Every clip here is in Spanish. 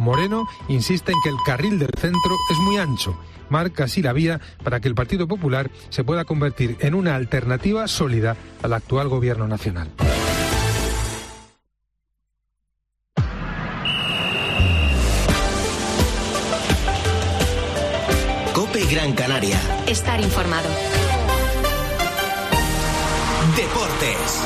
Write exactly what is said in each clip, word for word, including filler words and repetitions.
Moreno insiste en que el carril del centro es muy ancho. Marca así la vía para que el Partido Popular se pueda convertir en una alternativa sólida al actual gobierno nacional. COPE Gran Canaria. Estar informado. Deportes.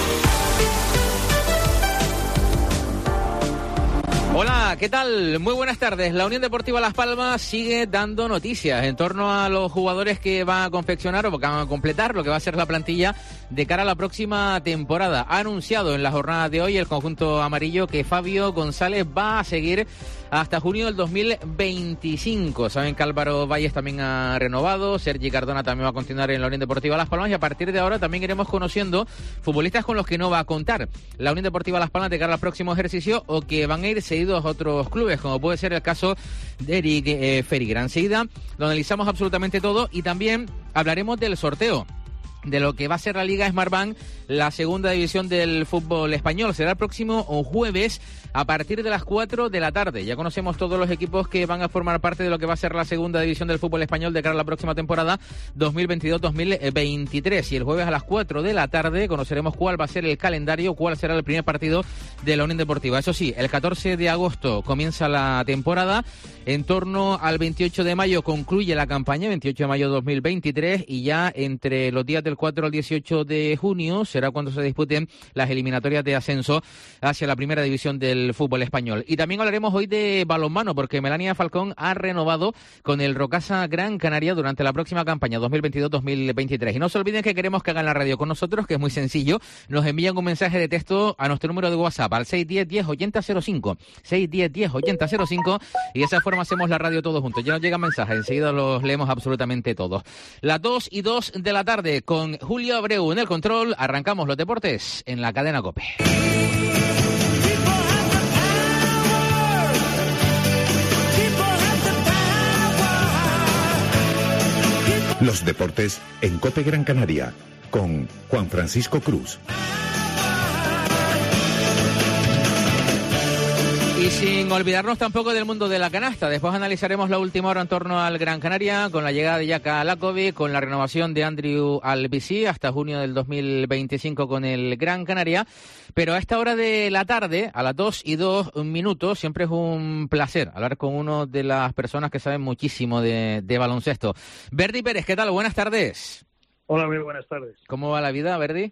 Hola, ¿qué tal? Muy buenas tardes. La Unión Deportiva Las Palmas sigue dando noticias en torno a los jugadores que van a confeccionar o que van a completar lo que va a ser la plantilla de cara a la próxima temporada. Ha anunciado en la jornada de hoy el conjunto amarillo que Fabio González va a seguir hasta junio del dos mil veinticinco. Saben que Álvaro Valles también ha renovado, Sergi Cardona también va a continuar en la Unión Deportiva Las Palmas y a partir de ahora también iremos conociendo futbolistas con los que no va a contar la Unión Deportiva Las Palmas de cara al próximo ejercicio o que van a ir cedidos a otros clubes, como puede ser el caso de Eric eh, Ferigra. Enseguida lo analizamos absolutamente todo y también hablaremos del sorteo de lo que va a ser la Liga Smartbank, la segunda división del fútbol español. Será el próximo jueves a partir de las cuatro de la tarde. Ya conocemos todos los equipos que van a formar parte de lo que va a ser la segunda división del fútbol español de cara a la próxima temporada dos mil veintidós dos mil veintitrés. Y el jueves a las cuatro de la tarde conoceremos cuál va a ser el calendario, cuál será el primer partido de la Unión Deportiva. Eso sí, el catorce de agosto comienza la temporada. En torno al veintiocho de mayo concluye la campaña, veintiocho de mayo dos mil veintitrés, y ya entre los días del cuatro al dieciocho de junio será cuando se disputen las eliminatorias de ascenso hacia la primera división del fútbol español. Y también hablaremos hoy de balonmano, porque Melania Falcón ha renovado con el Rocasa Gran Canaria durante la próxima campaña dos mil veintidós dos mil veintitrés. Y no se olviden que queremos que hagan la radio con nosotros, que es muy sencillo. Nos envían un mensaje de texto a nuestro número de WhatsApp al seis uno cero, diez, ochenta cero cinco. seis uno cero, diez, ochenta cero cinco, y de esa forma hacemos la radio todos juntos. Ya nos llegan mensajes, enseguida los leemos absolutamente todos. Las dos y dos de la tarde con Julio Abreu en el control. Arrancamos los deportes en la cadena COPE. Los deportes en COPE Gran Canaria con Juan Francisco Cruz. Y sin olvidarnos tampoco del mundo de la canasta. Después analizaremos la última hora en torno al Gran Canaria, con la llegada de Jaka Lakovic, con la renovación de Andrew Albici hasta junio del dos mil veinticinco con el Gran Canaria. Pero a esta hora de la tarde, a las dos y dos minutos, siempre es un placer hablar con una de las personas que saben muchísimo de, de baloncesto. Verdi Pérez, ¿qué tal? Buenas tardes. Hola, muy buenas tardes. ¿Cómo va la vida, Verdi?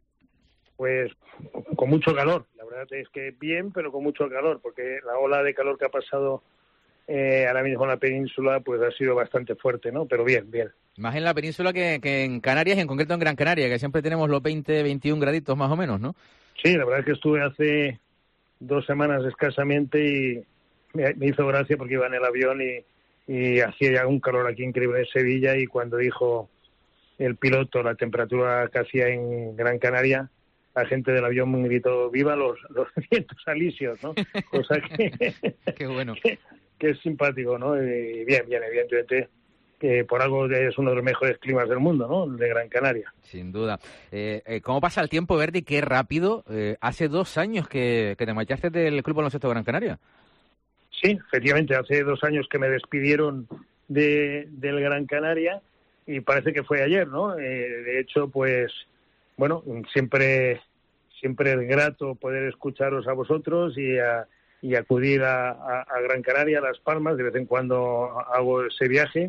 Pues con mucho calor. La verdad es que bien, pero con mucho calor, porque la ola de calor que ha pasado eh, ahora mismo en la península pues ha sido bastante fuerte, ¿no? Pero bien, bien. Más en la península que, que en Canarias, en concreto en Gran Canaria, que siempre tenemos los veinte, veintiún graditos más o menos, ¿no? Sí, la verdad es que estuve hace dos semanas escasamente y me, me hizo gracia porque iba en el avión y, y hacía ya un calor aquí increíble en Sevilla, y cuando dijo el piloto la temperatura que hacía en Gran Canaria, la gente del avión me gritó viva los, los vientos alisios, ¿no? Cosa que, Qué bueno. que, que es simpático, ¿no? Y bien, bien, evidentemente, que por algo es uno de los mejores climas del mundo, ¿no? El de Gran Canaria. Sin duda. Eh, eh, ¿Cómo pasa el tiempo, Verdi? Qué rápido. Eh, hace dos años que, que te marchaste del Club Baloncesto Gran Canaria. Sí, efectivamente, hace dos años que me despidieron de, del Gran Canaria y parece que fue ayer, ¿no? Eh, de hecho, pues, bueno, siempre siempre es grato poder escucharos a vosotros y, a, y acudir a, a, a Gran Canaria, a Las Palmas. De vez en cuando hago ese viaje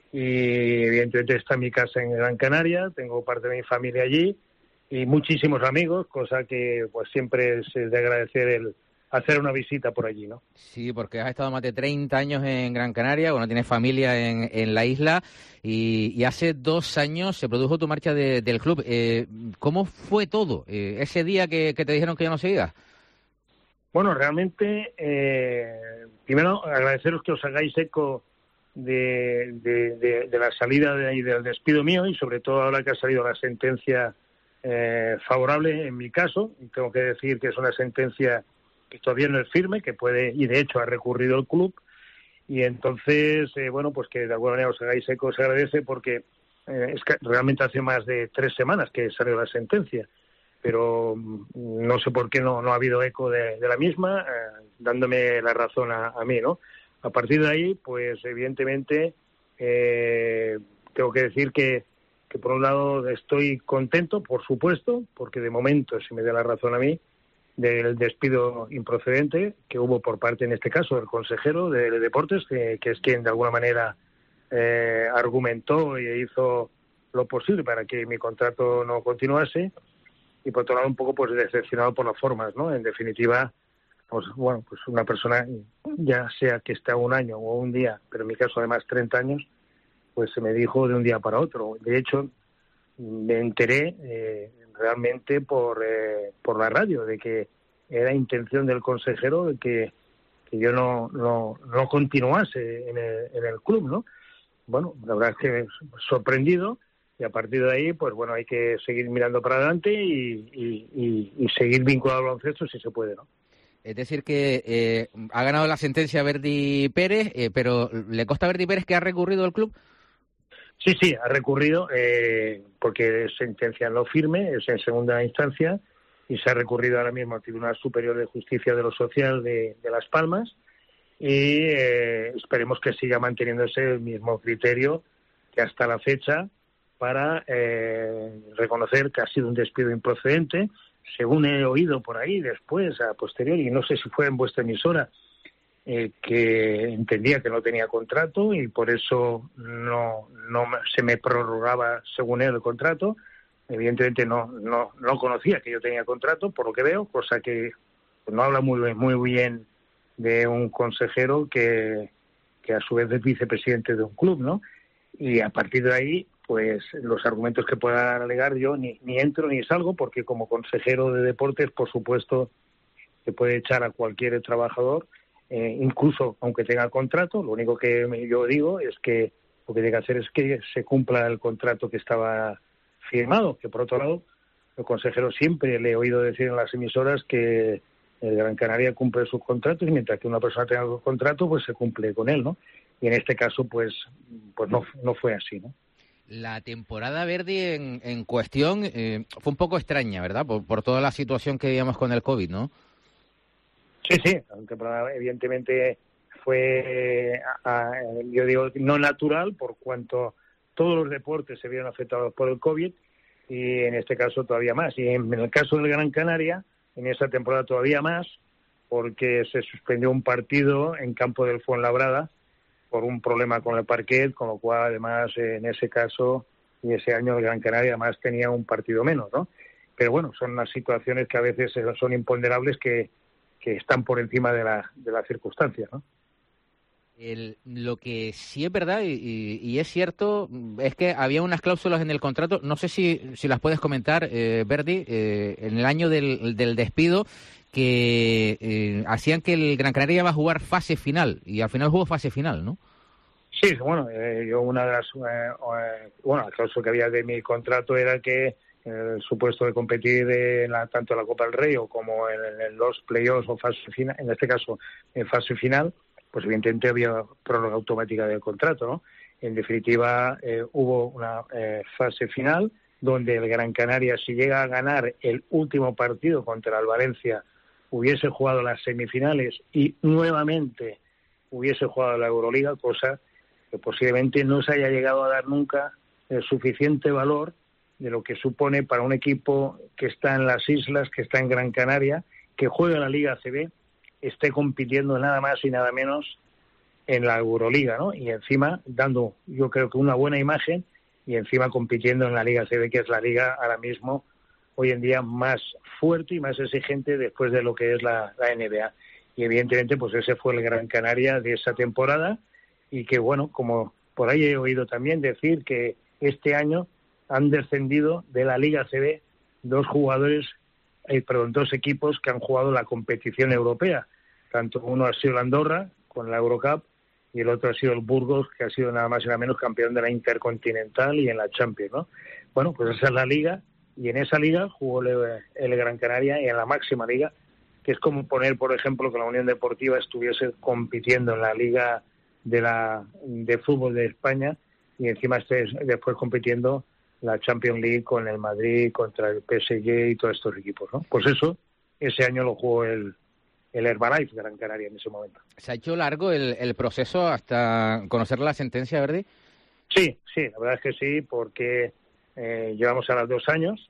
y evidentemente está mi casa en Gran Canaria, tengo parte de mi familia allí y muchísimos amigos, cosa que pues siempre es de agradecer el hacer una visita por allí, ¿no? Sí, porque has estado más de treinta años en Gran Canaria, bueno, tienes familia en, en la isla y, y hace dos años se produjo tu marcha de, del club. Eh, ¿Cómo fue todo? Eh, ese día que, que te dijeron que ya no seguías. Bueno, realmente, eh, primero agradeceros que os hagáis eco de, de, de, de la salida de, y del despido mío, y sobre todo ahora que ha salido la sentencia eh, favorable en mi caso. Tengo que decir que es una sentencia que todavía no es firme, que puede, y de hecho ha recurrido el club, y entonces, eh, bueno, pues que de alguna manera os hagáis eco, se agradece, porque eh, es que realmente hace más de tres semanas que salió la sentencia. pero no sé por qué no, no ha habido eco de, de la misma, eh, dándome la razón a, a mí, ¿no? A partir de ahí, pues evidentemente eh, tengo que decir que, que por un lado estoy contento, por supuesto, porque de momento, si me da la razón a mí, del despido improcedente que hubo por parte, en este caso, del consejero de Deportes, que, que es quien de alguna manera eh, argumentó y hizo lo posible para que mi contrato no continuase, y por otro lado un poco pues decepcionado por las formas, ¿no? En definitiva, pues bueno, pues una persona, ya sea que esté un año o un día, pero en mi caso además treinta años, pues se me dijo de un día para otro. De hecho, me enteré eh, realmente por eh, por la radio de que era intención del consejero de que, que yo no, no no continuase en el, en el club, ¿no? Bueno, la verdad es que sorprendido, y a partir de ahí, pues bueno, hay que seguir mirando para adelante y, y, y, y seguir vinculado al baloncesto si se puede, ¿no? Es decir que eh, ha ganado la sentencia Verdi Pérez, eh, pero ¿le consta a Verdi Pérez que ha recurrido al club? Sí, sí, ha recurrido eh, porque es sentencia no firme, es en segunda instancia, y se ha recurrido ahora mismo al Tribunal Superior de Justicia de lo Social de, de Las Palmas, y eh, esperemos que siga manteniéndose el mismo criterio que hasta la fecha para eh, reconocer que ha sido un despido improcedente, según he oído por ahí después, a posteriori, y no sé si fue en vuestra emisora, Eh, que entendía que no tenía contrato y por eso no no se me prorrogaba según él el contrato. Evidentemente no no no conocía que yo tenía contrato, por lo que veo, cosa que pues, no habla muy bien, muy bien de un consejero que, que a su vez es vicepresidente de un club, ¿no? Y a partir de ahí, pues los argumentos que pueda alegar yo ni, ni entro ni salgo, porque como consejero de deportes, por supuesto, se puede echar a cualquier trabajador, Eh, incluso aunque tenga contrato. Lo único que yo digo es que lo que tiene que hacer es que se cumpla el contrato que estaba firmado, que por otro lado el consejero siempre le he oído decir en las emisoras que el Gran Canaria cumple sus contratos, y mientras que una persona tenga un contrato pues se cumple con él, ¿no? Y en este caso pues pues no no fue así, ¿no? La temporada Verdi en, en cuestión eh, fue un poco extraña, ¿verdad? Por, por toda la situación que vivíamos con el COVID, ¿no? Sí, sí, aunque evidentemente fue, a, a, yo digo, no natural, por cuanto todos los deportes se vieron afectados por el COVID, y en este caso todavía más. Y en el caso del Gran Canaria, en esa temporada todavía más, porque se suspendió un partido en campo del Fuenlabrada por un problema con el parquet, con lo cual además en ese caso y ese año el Gran Canaria además tenía un partido menos, ¿no? Pero bueno, son unas situaciones que a veces son imponderables, que que están por encima de la de las circunstancias, ¿no? El, lo que sí es verdad y, y, y es cierto es que había unas cláusulas en el contrato, no sé si, si las puedes comentar, eh, Verdi, eh, en el año del, del despido, que eh, hacían que el Gran Canaria iba a jugar fase final, y al final jugó fase final, ¿no? Sí, bueno, eh, yo una de las eh, eh, bueno, la cláusula que había de mi contrato era que el supuesto de competir en la, tanto en la Copa del Rey o como en, en los playoffs o fase final, en este caso en fase final, pues evidentemente había prórroga automática del contrato, ¿no? En definitiva, eh, hubo una eh, fase final donde el Gran Canaria, si llega a ganar el último partido contra el Valencia, hubiese jugado las semifinales y nuevamente hubiese jugado la Euroliga, cosa que posiblemente no se haya llegado a dar nunca el suficiente valor de lo que supone para un equipo que está en las islas, que está en Gran Canaria, que juega la Liga A C B, esté compitiendo nada más y nada menos en la Euroliga, ¿no? Y encima dando, yo creo que una buena imagen, y encima compitiendo en la Liga A C B, que es la liga ahora mismo, hoy en día, más fuerte y más exigente después de lo que es la, la N B A. Y evidentemente, pues ese fue el Gran Canaria de esa temporada, y que, bueno, como por ahí he oído también decir que este año han descendido de la Liga A C B dos jugadores, eh, perdón, dos equipos que han jugado la competición europea. Tanto uno ha sido el Andorra, con la Eurocup, y el otro ha sido el Burgos, que ha sido nada más y nada menos campeón de la Intercontinental y en la Champions, ¿no? Bueno, pues esa es la liga, y en esa liga jugó el, el Gran Canaria, y en la máxima liga, que es como poner, por ejemplo, que la Unión Deportiva estuviese compitiendo en la Liga de la de Fútbol de España, y encima esté después compitiendo la Champions League con el Madrid, contra el P S G y todos estos equipos, ¿no? Pues eso, ese año lo jugó el, el Herbalife Gran Canaria en ese momento. ¿Se ha hecho largo el, el proceso hasta conocer la sentencia, Verdi? Sí, sí, la verdad es que sí, porque eh, llevamos ahora dos años.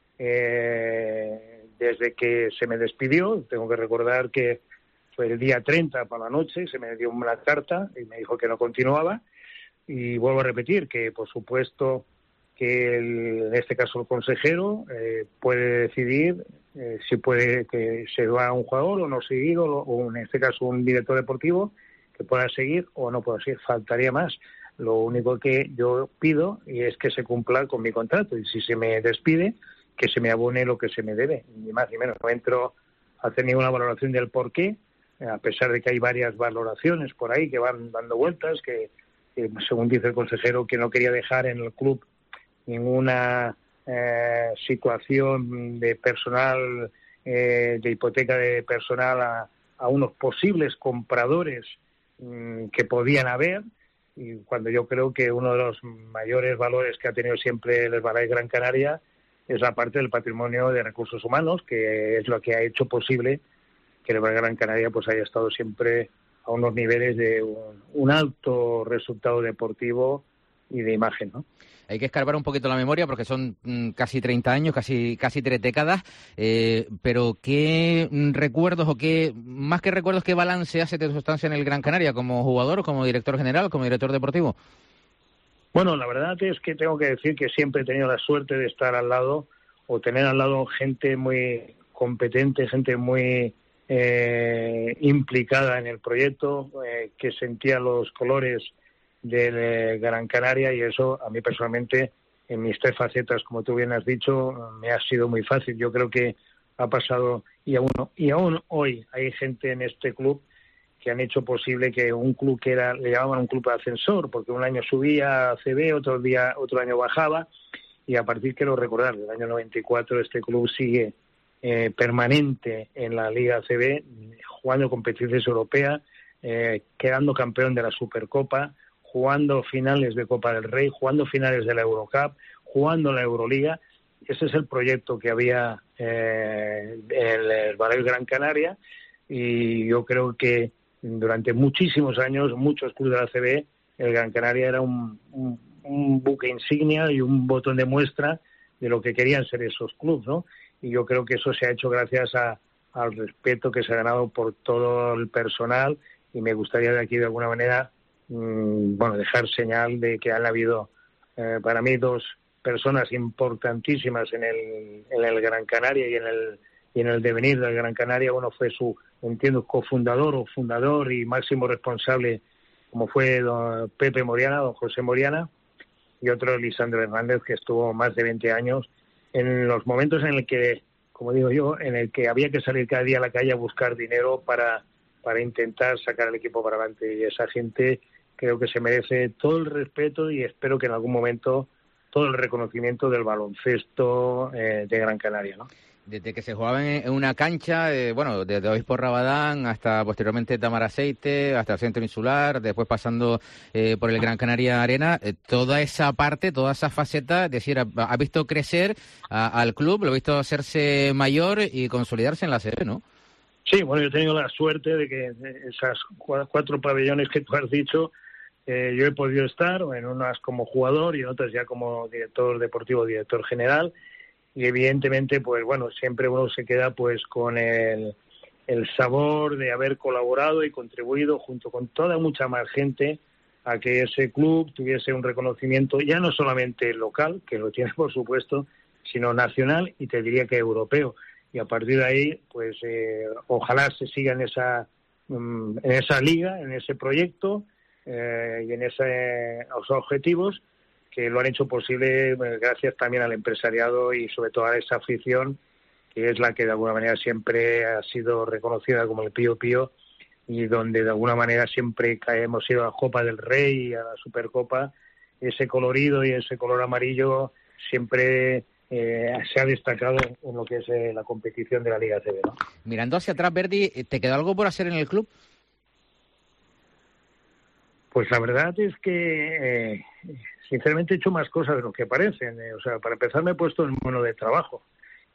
Eh, desde que se me despidió, tengo que recordar que fue el día treinta por la noche, se me dio una carta y me dijo que no continuaba. Y vuelvo a repetir que, por supuesto, que el, en este caso el consejero eh, puede decidir eh, si puede que se va un jugador o no seguir, o, o en este caso un director deportivo que pueda seguir o no pueda seguir. Faltaría más. Lo único que yo pido y es que se cumpla con mi contrato, y si se me despide, que se me abone lo que se me debe, ni más ni menos. No entro a hacer ninguna valoración del por qué, a pesar de que hay varias valoraciones por ahí que van dando vueltas, que, que según dice el consejero, que no quería dejar en el club ninguna eh, situación de personal, eh, de hipoteca de personal a, a unos posibles compradores mmm, que podían haber. Y cuando yo creo que uno de los mayores valores que ha tenido siempre el Herbalife Gran Canaria es la parte del patrimonio de recursos humanos, que es lo que ha hecho posible que el Herbalife Gran Canaria pues haya estado siempre a unos niveles de un, un alto resultado deportivo y de imagen, ¿no? Hay que escarbar un poquito la memoria porque son mm, casi treinta años, casi casi tres décadas, eh, pero ¿qué recuerdos o qué, más que recuerdos, qué balance hace de tu estancia en el Gran Canaria como jugador o como director general, como director deportivo? Bueno, la verdad es que tengo que decir que siempre he tenido la suerte de estar al lado o tener al lado gente muy competente, gente muy eh, implicada en el proyecto, eh, que sentía los colores del Gran Canaria, y eso a mí personalmente, en mis tres facetas, como tú bien has dicho, me ha sido muy fácil. Yo creo que ha pasado, y aún, y aún hoy hay gente en este club que han hecho posible que un club que era, le llamaban un club de ascensor, porque un año subía a C B, otro día, otro año bajaba, y a partir, quiero recordar, del año noventa y cuatro este club sigue eh, permanente en la Liga C B, jugando competiciones europeas, eh, quedando campeón de la Supercopa, jugando finales de Copa del Rey, jugando finales de la Eurocup, jugando la Euroliga. Ese es el proyecto que había eh, en el Herbalife Gran Canaria, y yo creo que durante muchísimos años, muchos clubes de la A C B, el Gran Canaria era un, un, un buque insignia y un botón de muestra de lo que querían ser esos clubes, ¿no? Y yo creo que eso se ha hecho gracias a, al respeto que se ha ganado por todo el personal, y me gustaría de aquí de alguna manera bueno, dejar señal de que han habido eh, para mí dos personas importantísimas en el, en el Gran Canaria y en el, y en el devenir del Gran Canaria. Uno fue su, entiendo, cofundador o fundador y máximo responsable, como fue don Pepe Moriana, don José Moriana, y otro Lisandro Hernández, que estuvo más de veinte años en los momentos en el que, como digo yo, en el que había que salir cada día a la calle a buscar dinero para, para intentar sacar al equipo para adelante. Y esa gente creo que se merece todo el respeto, y espero que en algún momento todo el reconocimiento del baloncesto eh, de Gran Canaria, ¿no? Desde que se jugaba en una cancha, eh, bueno, desde Obispo Rabadán hasta posteriormente Tamaraceite, hasta el Centro Insular, después pasando eh, por el Gran Canaria Arena, eh, toda esa parte, toda esa faceta, es decir, ha, ha visto crecer a, al club, lo ha visto hacerse mayor y consolidarse en la C B, ¿no? Sí, bueno, yo he tenido la suerte de que esas cuatro pabellones que tú has dicho, eh, yo he podido estar, en unas como jugador y en otras ya como director deportivo, director general, y evidentemente, pues bueno, siempre uno se queda pues con el, el sabor de haber colaborado y contribuido junto con toda mucha más gente a que ese club tuviese un reconocimiento ya no solamente local, que lo tiene por supuesto, sino nacional y te diría que europeo. Y a partir de ahí, pues eh, ojalá se siga en esa, en esa liga, en ese proyecto eh, y en ese, esos objetivos que lo han hecho posible bueno, gracias también al empresariado y sobre todo a esa afición, que es la que de alguna manera siempre ha sido reconocida como el Pío Pío, y donde de alguna manera siempre hemos ido a la Copa del Rey y a la Supercopa, ese colorido y ese color amarillo siempre eh, se ha destacado en lo que es eh, la competición de la Liga C B, ¿no? Mirando hacia atrás, Verdi, ¿te quedó algo por hacer en el club? Pues la verdad es que eh, sinceramente he hecho más cosas de lo que parecen. Eh, o sea, para empezar me he puesto en mono de trabajo.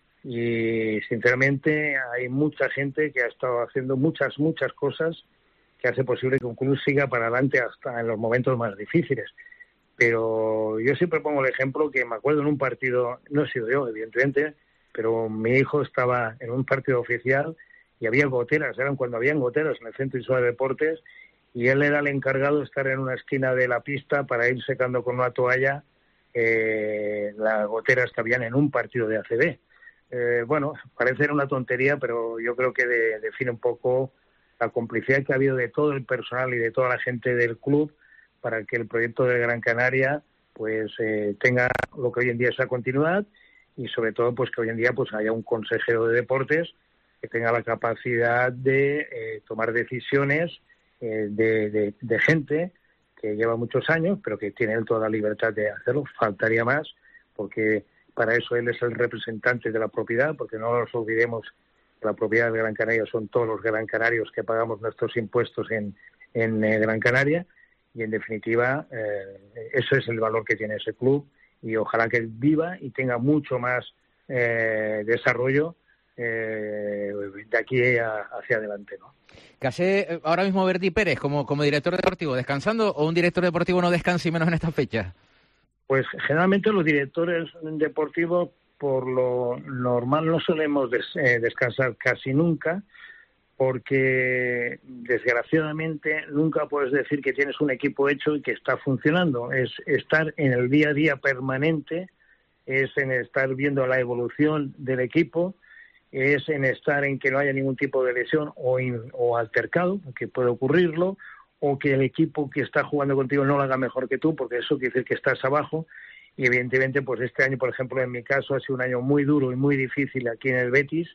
Y sinceramente hay mucha gente que ha estado haciendo muchas, muchas cosas que hace posible que un club siga para adelante hasta en los momentos más difíciles. Pero yo siempre pongo el ejemplo que me acuerdo en un partido, no he sido yo, evidentemente, pero mi hijo estaba en un partido oficial y había goteras, eran cuando habían goteras en el Centro Insular de Deportes, y él era el encargado de estar en una esquina de la pista para ir secando con una toalla eh, las goteras que habían en un partido de A C B. Eh, bueno, parece una tontería, pero yo creo que de, define un poco la complicidad que ha habido de todo el personal y de toda la gente del club para que el proyecto de Gran Canaria pues eh, tenga lo que hoy en día es la continuidad, y sobre todo pues que hoy en día pues haya un consejero de deportes que tenga la capacidad de eh, tomar decisiones eh, de, de, de gente que lleva muchos años, pero que tiene toda la libertad de hacerlo. Faltaría más, porque para eso él es el representante de la propiedad, porque no nos olvidemos que la propiedad de Gran Canaria son todos los gran canarios que pagamos nuestros impuestos en, en eh, Gran Canaria, y en definitiva eh, eso es el valor que tiene ese club, y ojalá que viva y tenga mucho más eh, desarrollo eh, de aquí a, hacia adelante, ¿no? ¿Qué hace ahora mismo Verdi Pérez como, como director deportivo? ¿Descansando, o un director deportivo no descansa y menos en estas fechas? Pues generalmente los directores deportivos por lo normal no solemos des, eh, descansar casi nunca, porque desgraciadamente nunca puedes decir que tienes un equipo hecho y que está funcionando. Es estar en el día a día permanente, es en estar viendo la evolución del equipo, es en estar en que no haya ningún tipo de lesión o, in, o altercado, que puede ocurrirlo, o que el equipo que está jugando contigo no lo haga mejor que tú, porque eso quiere decir que estás abajo. Y evidentemente pues este año, por ejemplo, en mi caso ha sido un año muy duro y muy difícil aquí en el Betis,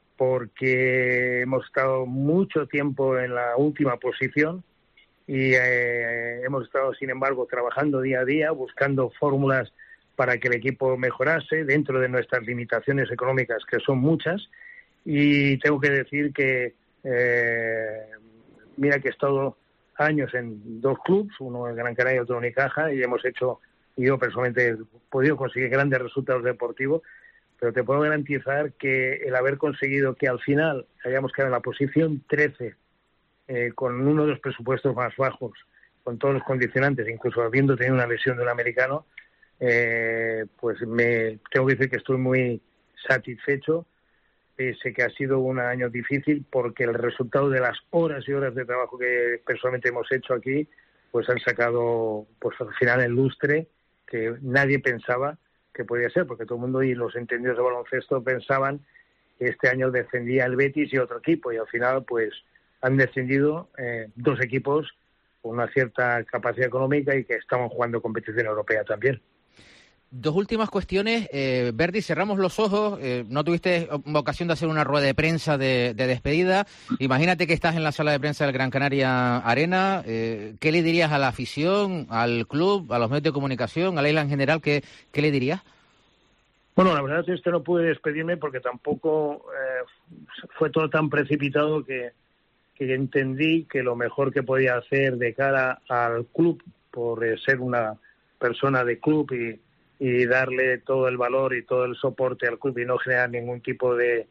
porque hemos estado mucho tiempo en la última posición y eh, hemos estado, sin embargo, trabajando día a día, buscando fórmulas para que el equipo mejorase dentro de nuestras limitaciones económicas, que son muchas. Y tengo que decir que eh, mira que he estado años en dos clubes, uno en Gran Canaria y otro en Unicaja, y hemos hecho, y yo personalmente he podido conseguir grandes resultados deportivos, pero te puedo garantizar que el haber conseguido que al final hayamos quedado en la posición trece, eh, con uno de los presupuestos más bajos, con todos los condicionantes, incluso habiendo tenido una lesión de un americano, eh, pues me tengo que decir que estoy muy satisfecho, pese que ha sido un año difícil, porque el resultado de las horas y horas de trabajo que personalmente hemos hecho aquí, pues han sacado pues al final el lustre que nadie pensaba que podía ser, porque todo el mundo y los entendidos de baloncesto pensaban que este año descendía el Betis y otro equipo, y al final pues han descendido eh, dos equipos con una cierta capacidad económica y que estaban jugando competición europea también. Dos últimas cuestiones. Eh, Verdi, cerramos los ojos. Eh, no tuviste ocasión de hacer una rueda de prensa de, de despedida. Imagínate que estás en la sala de prensa del Gran Canaria Arena. Eh, ¿Qué le dirías a la afición, al club, a los medios de comunicación, a la isla en general? ¿Qué, qué le dirías? Bueno, la verdad es que no pude despedirme porque tampoco eh, fue todo tan precipitado que, que entendí que lo mejor que podía hacer de cara al club, por eh, ser una persona de club y y darle todo el valor y todo el soporte al club y no generar ningún tipo de,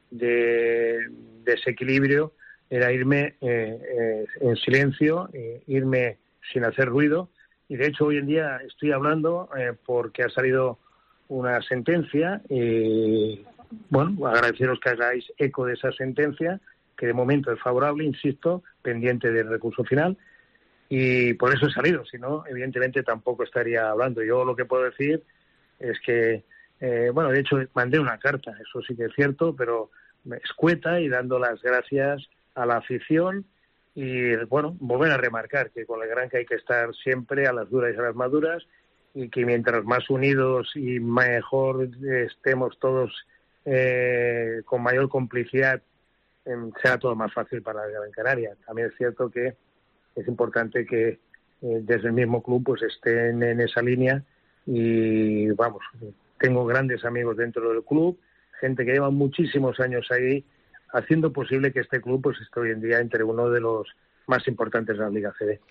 de desequilibrio, era irme eh, eh, en silencio, eh, irme sin hacer ruido. Y de hecho hoy en día estoy hablando eh, porque ha salido una sentencia y bueno, agradeceros que hagáis eco de esa sentencia, que de momento es favorable, insisto, pendiente del recurso final. Y por eso he salido, si no, evidentemente tampoco estaría hablando. Yo lo que puedo decir es que, eh, bueno, de hecho mandé una carta, eso sí que es cierto, pero escueta y dando las gracias a la afición y, bueno, volver a remarcar que con el Gran que hay que estar siempre a las duras y a las maduras, y que mientras más unidos y mejor estemos todos eh, con mayor complicidad, eh, sea todo más fácil para el Gran Canaria. También es cierto que es importante que eh, desde el mismo club pues estén en esa línea y vamos, tengo grandes amigos dentro del club, gente que lleva muchísimos años ahí haciendo posible que este club pues esté hoy en día entre uno de los más importantes de la Liga A C B.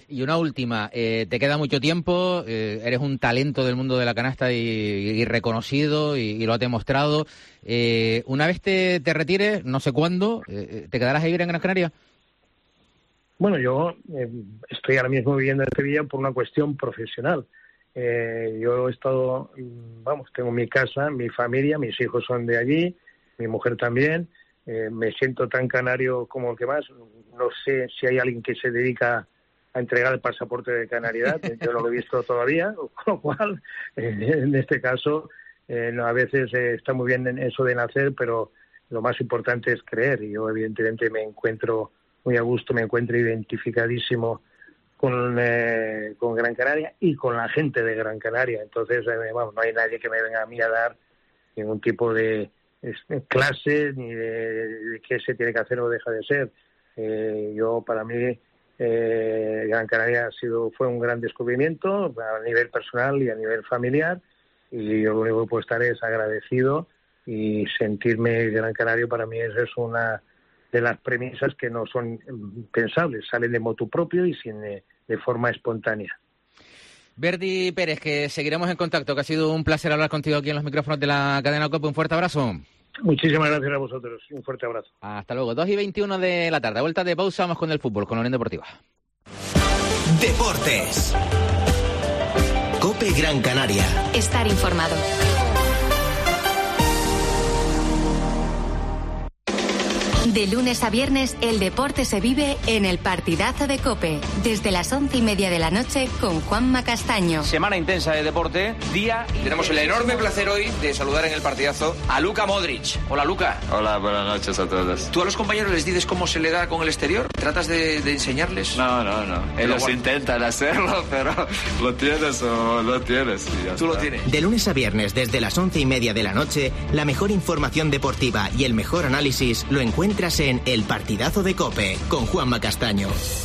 Y una última, eh, te queda mucho tiempo, eh, eres un talento del mundo de la canasta y, y reconocido y, y lo has demostrado. Eh, una vez te, te retires, no sé cuándo, eh, ¿te quedarás a vivir en Gran Canaria? Bueno, yo eh, estoy ahora mismo viviendo en Sevilla por una cuestión profesional. Eh, yo he estado, vamos, tengo mi casa, mi familia, mis hijos son de allí, mi mujer también. Eh, me siento tan canario como el que más. No sé si hay alguien que se dedica a entregar el pasaporte de canariedad. Yo no lo he visto todavía, con lo cual, eh, en este caso, eh, a veces eh, está muy bien eso de nacer, pero lo más importante es creer. Y yo, evidentemente, me encuentro muy a gusto, me encuentro identificadísimo con, eh, con Gran Canaria y con la gente de Gran Canaria. Entonces, eh, bueno, no hay nadie que me venga a mí a dar ningún tipo de clase ni de, de qué se tiene que hacer o deja de ser. Eh, yo, para mí, eh, Gran Canaria ha sido fue un gran descubrimiento a nivel personal y a nivel familiar, y yo lo único que puedo estar es agradecido, y sentirme Gran Canario para mí es, es una de las premisas que no son pensables, salen de motu propio y sin de, de forma espontánea. Verdi Pérez, que seguiremos en contacto, que ha sido un placer hablar contigo aquí en los micrófonos de la cadena COPE. Un fuerte abrazo. Muchísimas gracias a vosotros. Un fuerte abrazo. Hasta luego. dos y veintiuno de la tarde. A vuelta de pausa, vamos con el fútbol, con la Unión Deportiva. Deportes. COPE Gran Canaria. Estar informado. De lunes a viernes, el deporte se vive en el partidazo de COPE, desde las once y media de la noche con Juanma Castaño. Semana intensa de deporte, día... Tenemos el enorme placer hoy de saludar en el partidazo a Luka Modric. Hola, Luka. Hola, buenas noches a todos. ¿Tú a los compañeros les dices cómo se le da con el exterior? ¿Tratas de, de enseñarles? No, no, no. Ellos lo intentan hacerlo, pero lo tienes o lo tienes. Y ya Tú está. lo tienes. De lunes a viernes, desde las once y media de la noche, la mejor información deportiva y el mejor análisis lo encuentras en El Partidazo de COPE, con Juanma Castaño.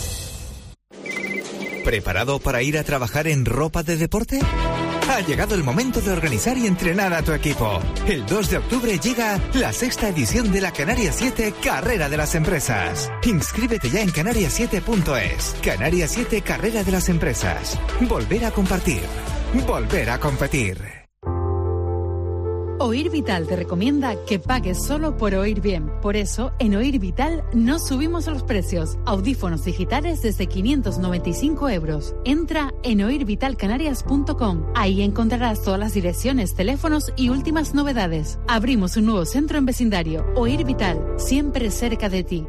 ¿Preparado para ir a trabajar en ropa de deporte? Ha llegado el momento de organizar y entrenar a tu equipo. El dos de octubre llega la sexta edición de la Canarias siete Carrera de las Empresas. Inscríbete ya en canarias siete punto es. Canarias siete Carrera de las Empresas. Volver a compartir. Volver a competir. Oír Vital te recomienda que pagues solo por oír bien. Por eso, en Oír Vital no subimos los precios. Audífonos digitales desde quinientos noventa y cinco euros. Entra en oír vital canarias punto com. Ahí encontrarás todas las direcciones, teléfonos y últimas novedades. Abrimos un nuevo centro en vecindario. Oír Vital, siempre cerca de ti.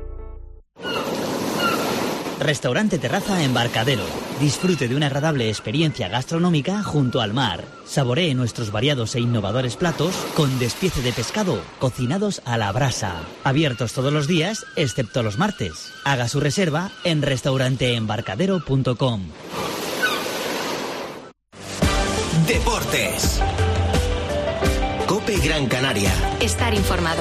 Restaurante Terraza Embarcadero. Disfrute de una agradable experiencia gastronómica junto al mar. Saboree nuestros variados e innovadores platos con despiece de pescado cocinados a la brasa. Abiertos todos los días, excepto los martes. Haga su reserva en restaurante embarcadero punto com. Deportes. COPE Gran Canaria. Estar informado.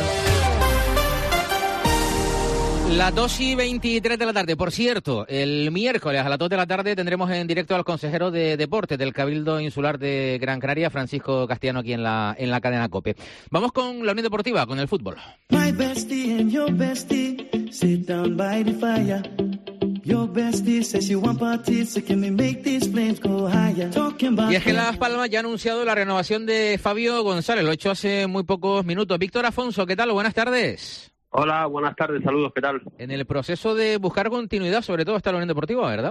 Las dos y veintitrés de la tarde. Por cierto, el miércoles a las dos de la tarde tendremos en directo al consejero de Deportes del Cabildo Insular de Gran Canaria, Francisco Castellano, aquí en la en la cadena COPE. Vamos con la Unión Deportiva, con el fútbol. My bestie and your bestie sit down by the fire. Your bestie says you want parties, so can we make these flames go higher? Talking about... Y es que Las Palmas ya ha anunciado la renovación de Fabio González, lo ha hecho hace muy pocos minutos. Víctor Afonso, ¿qué tal? Buenas tardes. Hola, buenas tardes, saludos, ¿qué tal? En el proceso de buscar continuidad, sobre todo está la Unión Deportiva, ¿verdad?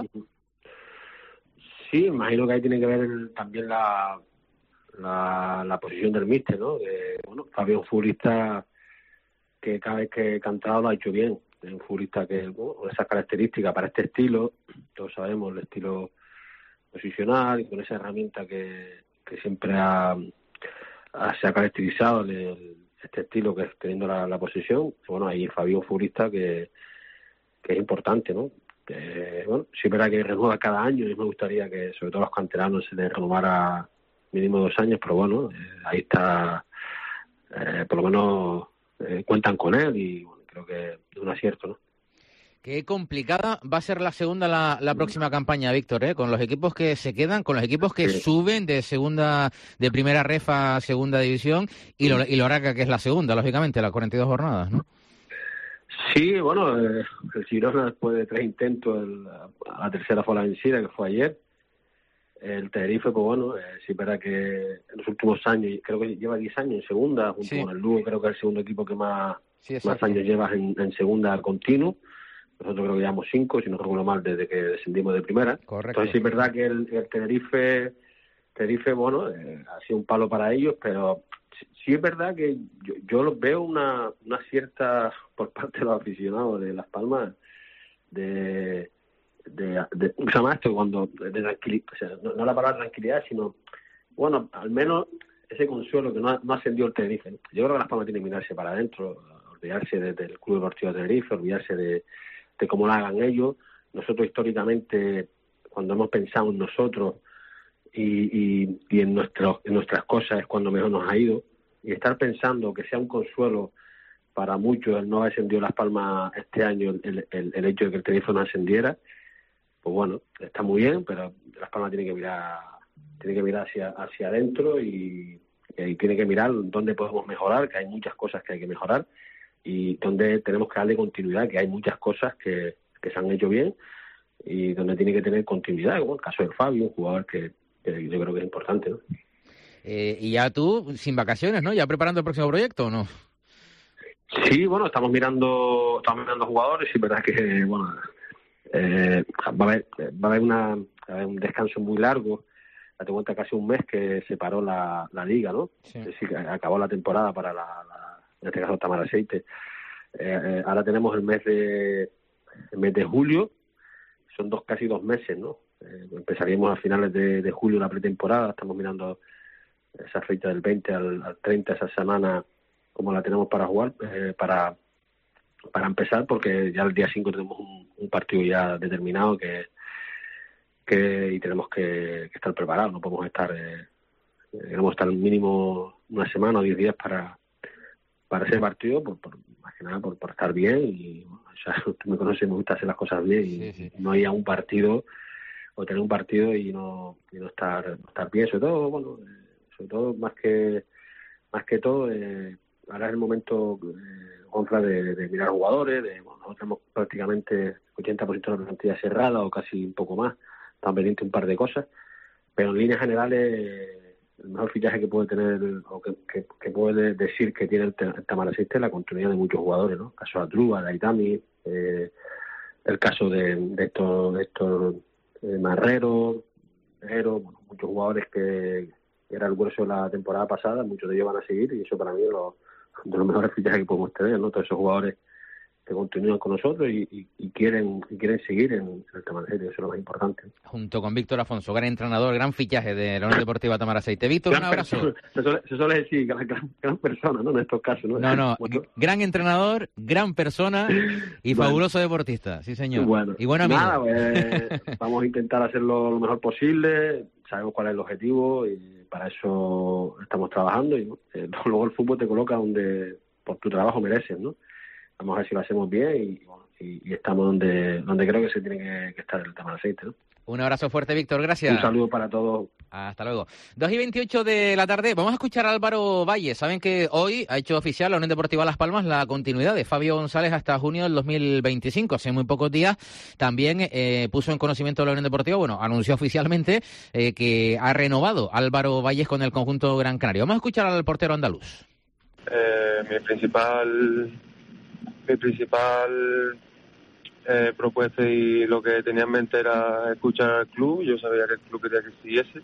Sí, imagino que ahí tiene que ver el, también la, la la posición del míster, ¿no? De, bueno, Fabio es un futbolista que cada vez que ha entrado lo ha hecho bien. Es un futbolista que, bueno, con esas características para este estilo, todos sabemos el estilo posicional y con esa herramienta que, que siempre ha, ha, se ha caracterizado en el este estilo que es teniendo la, la posesión. Bueno, ahí Fabio un futbolista que, que es importante, ¿no? Que, bueno, sí es verdad que renueva cada año y me gustaría que sobre todo los canteranos se les renovara mínimo dos años, pero bueno, eh, ahí está, eh, por lo menos eh, cuentan con él y bueno, creo que es un acierto, ¿no? Qué complicada va a ser la segunda, la, la próxima campaña, Víctor, ¿eh? Con los equipos que se quedan, con los equipos que sí. suben de segunda, de primera ref a segunda división y lo, y lo raca que es la segunda, lógicamente, las cuarenta y dos jornadas, ¿no? Sí, bueno, eh, el Girona después de tres intentos, el, a la tercera fue la vencida, que fue ayer. El Tenerife, pues bueno, eh, sí es verdad que en los últimos años, creo que lleva diez años en segunda, junto sí. con el Lugo, creo que es el segundo equipo que más, sí, más años lleva en, en segunda continuo. Nosotros creo que llevamos cinco, si no recuerdo mal, desde que descendimos de primera. Correcto. Entonces sí es verdad que el, el Tenerife, Tenerife, bueno, eh, ha sido un palo para ellos, pero sí, sí es verdad que yo, yo los veo una, una cierta, por parte de los aficionados de Las Palmas, de... de, de se llama esto cuando de tranquilidad, o sea, no, no la palabra tranquilidad, sino bueno, al menos ese consuelo que no, no ascendió el Tenerife. Yo creo que Las Palmas tiene que mirarse para adentro, olvidarse de, del Club Deportivo de Tenerife, olvidarse de, de cómo lo hagan ellos. Nosotros históricamente, cuando hemos pensado en nosotros y, y, y en, nuestro, en nuestras cosas, es cuando mejor nos ha ido, y estar pensando que sea un consuelo para muchos el no haber ascendido Las Palmas este año, el, el, el hecho de que el Tenerife no ascendiera, pues bueno, está muy bien, pero Las Palmas tiene que mirar, tiene que mirar hacia hacia adentro y, y tiene que mirar dónde podemos mejorar, que hay muchas cosas que hay que mejorar y donde tenemos que darle continuidad, que hay muchas cosas que, que se han hecho bien y donde tiene que tener continuidad, como el caso de Fabio, un jugador que, que yo creo que es importante, ¿no? Eh, y ya tú, sin vacaciones, ¿no? ¿Ya preparando el próximo proyecto o no? Sí, bueno, estamos mirando, estamos mirando jugadores y verdad que, bueno, eh, va a haber, va a haber, una, va a haber un descanso muy largo. Date cuenta, casi un mes que se paró la, la liga, ¿no? Sí. Es decir, que acabó la temporada para la, la en este caso Tamara Aceite. Eh, eh, ahora tenemos el mes de el mes de julio, son dos casi dos meses, ¿no? Eh, empezaríamos a finales de, de julio la pretemporada, estamos mirando esa fecha del veinte al, al treinta, esa semana, como la tenemos para jugar, eh, para para empezar, porque ya el día cinco tenemos un, un partido ya determinado que que y tenemos que, que estar preparados, no podemos estar eh, queremos estar mínimo una semana o diez días para para ese partido, por, por más que nada por, por estar bien y bueno, o sea, usted me conoce, me gusta hacer las cosas bien y sí, sí. no ir a un partido o tener un partido y no y no estar no estar bien, sobre todo bueno sobre todo más que más que todo eh, ahora es el momento eh, contra de, de mirar jugadores, de bueno, nosotros tenemos prácticamente ochenta por ciento de la plantilla cerrada o casi un poco más, están pendientes un par de cosas, pero en líneas generales eh, el mejor fichaje que puede tener o que, que, que puede decir que tiene el, el Tamaraciste es la continuidad de muchos jugadores, ¿no? El caso de Atrúa, de Aitami, eh, el caso de, de estos, de estos eh, Marrero, Herrero, bueno, muchos jugadores que, que era el grueso de la temporada pasada, muchos de ellos van a seguir y eso para mí es lo, de los mejores fichajes que podemos tener, ¿no? Todos esos jugadores que continúan con nosotros y, y, y quieren y quieren seguir en, en el Tamaracete, eso es lo más importante. Junto con Víctor Afonso, gran entrenador, gran fichaje de la Unión Deportiva Tamaracete. Víctor, un abrazo. Se suele, se suele decir gran, gran, gran persona, ¿no? En estos casos, ¿no? No, no, bueno. Gran entrenador, gran persona y bueno. Fabuloso deportista, sí señor. Bueno, y buen amigo. Nada, pues, vamos a intentar hacerlo lo mejor posible, sabemos cuál es el objetivo y para eso estamos trabajando y eh, luego el fútbol te coloca donde por tu trabajo mereces, ¿no? Vamos a ver si lo hacemos bien y, bueno, y, y estamos donde donde creo que se tiene que, que estar el Tamaracete, ¿no? Un abrazo fuerte, Víctor, gracias. Un saludo para todos. Hasta luego. dos y veintiocho de la tarde, vamos a escuchar a Álvaro Valle. Saben que hoy ha hecho oficial la Unión Deportiva Las Palmas la continuidad de Fabio González hasta junio del dos mil veinticinco. Hace muy pocos días también eh, puso en conocimiento de la Unión Deportiva, bueno, anunció oficialmente eh, que ha renovado Álvaro Valles con el conjunto Gran Canaria. Vamos a escuchar al portero andaluz. Eh, mi principal... Mi principal eh, propuesta y lo que tenía en mente era escuchar al club. Yo sabía que el club quería que siguiese.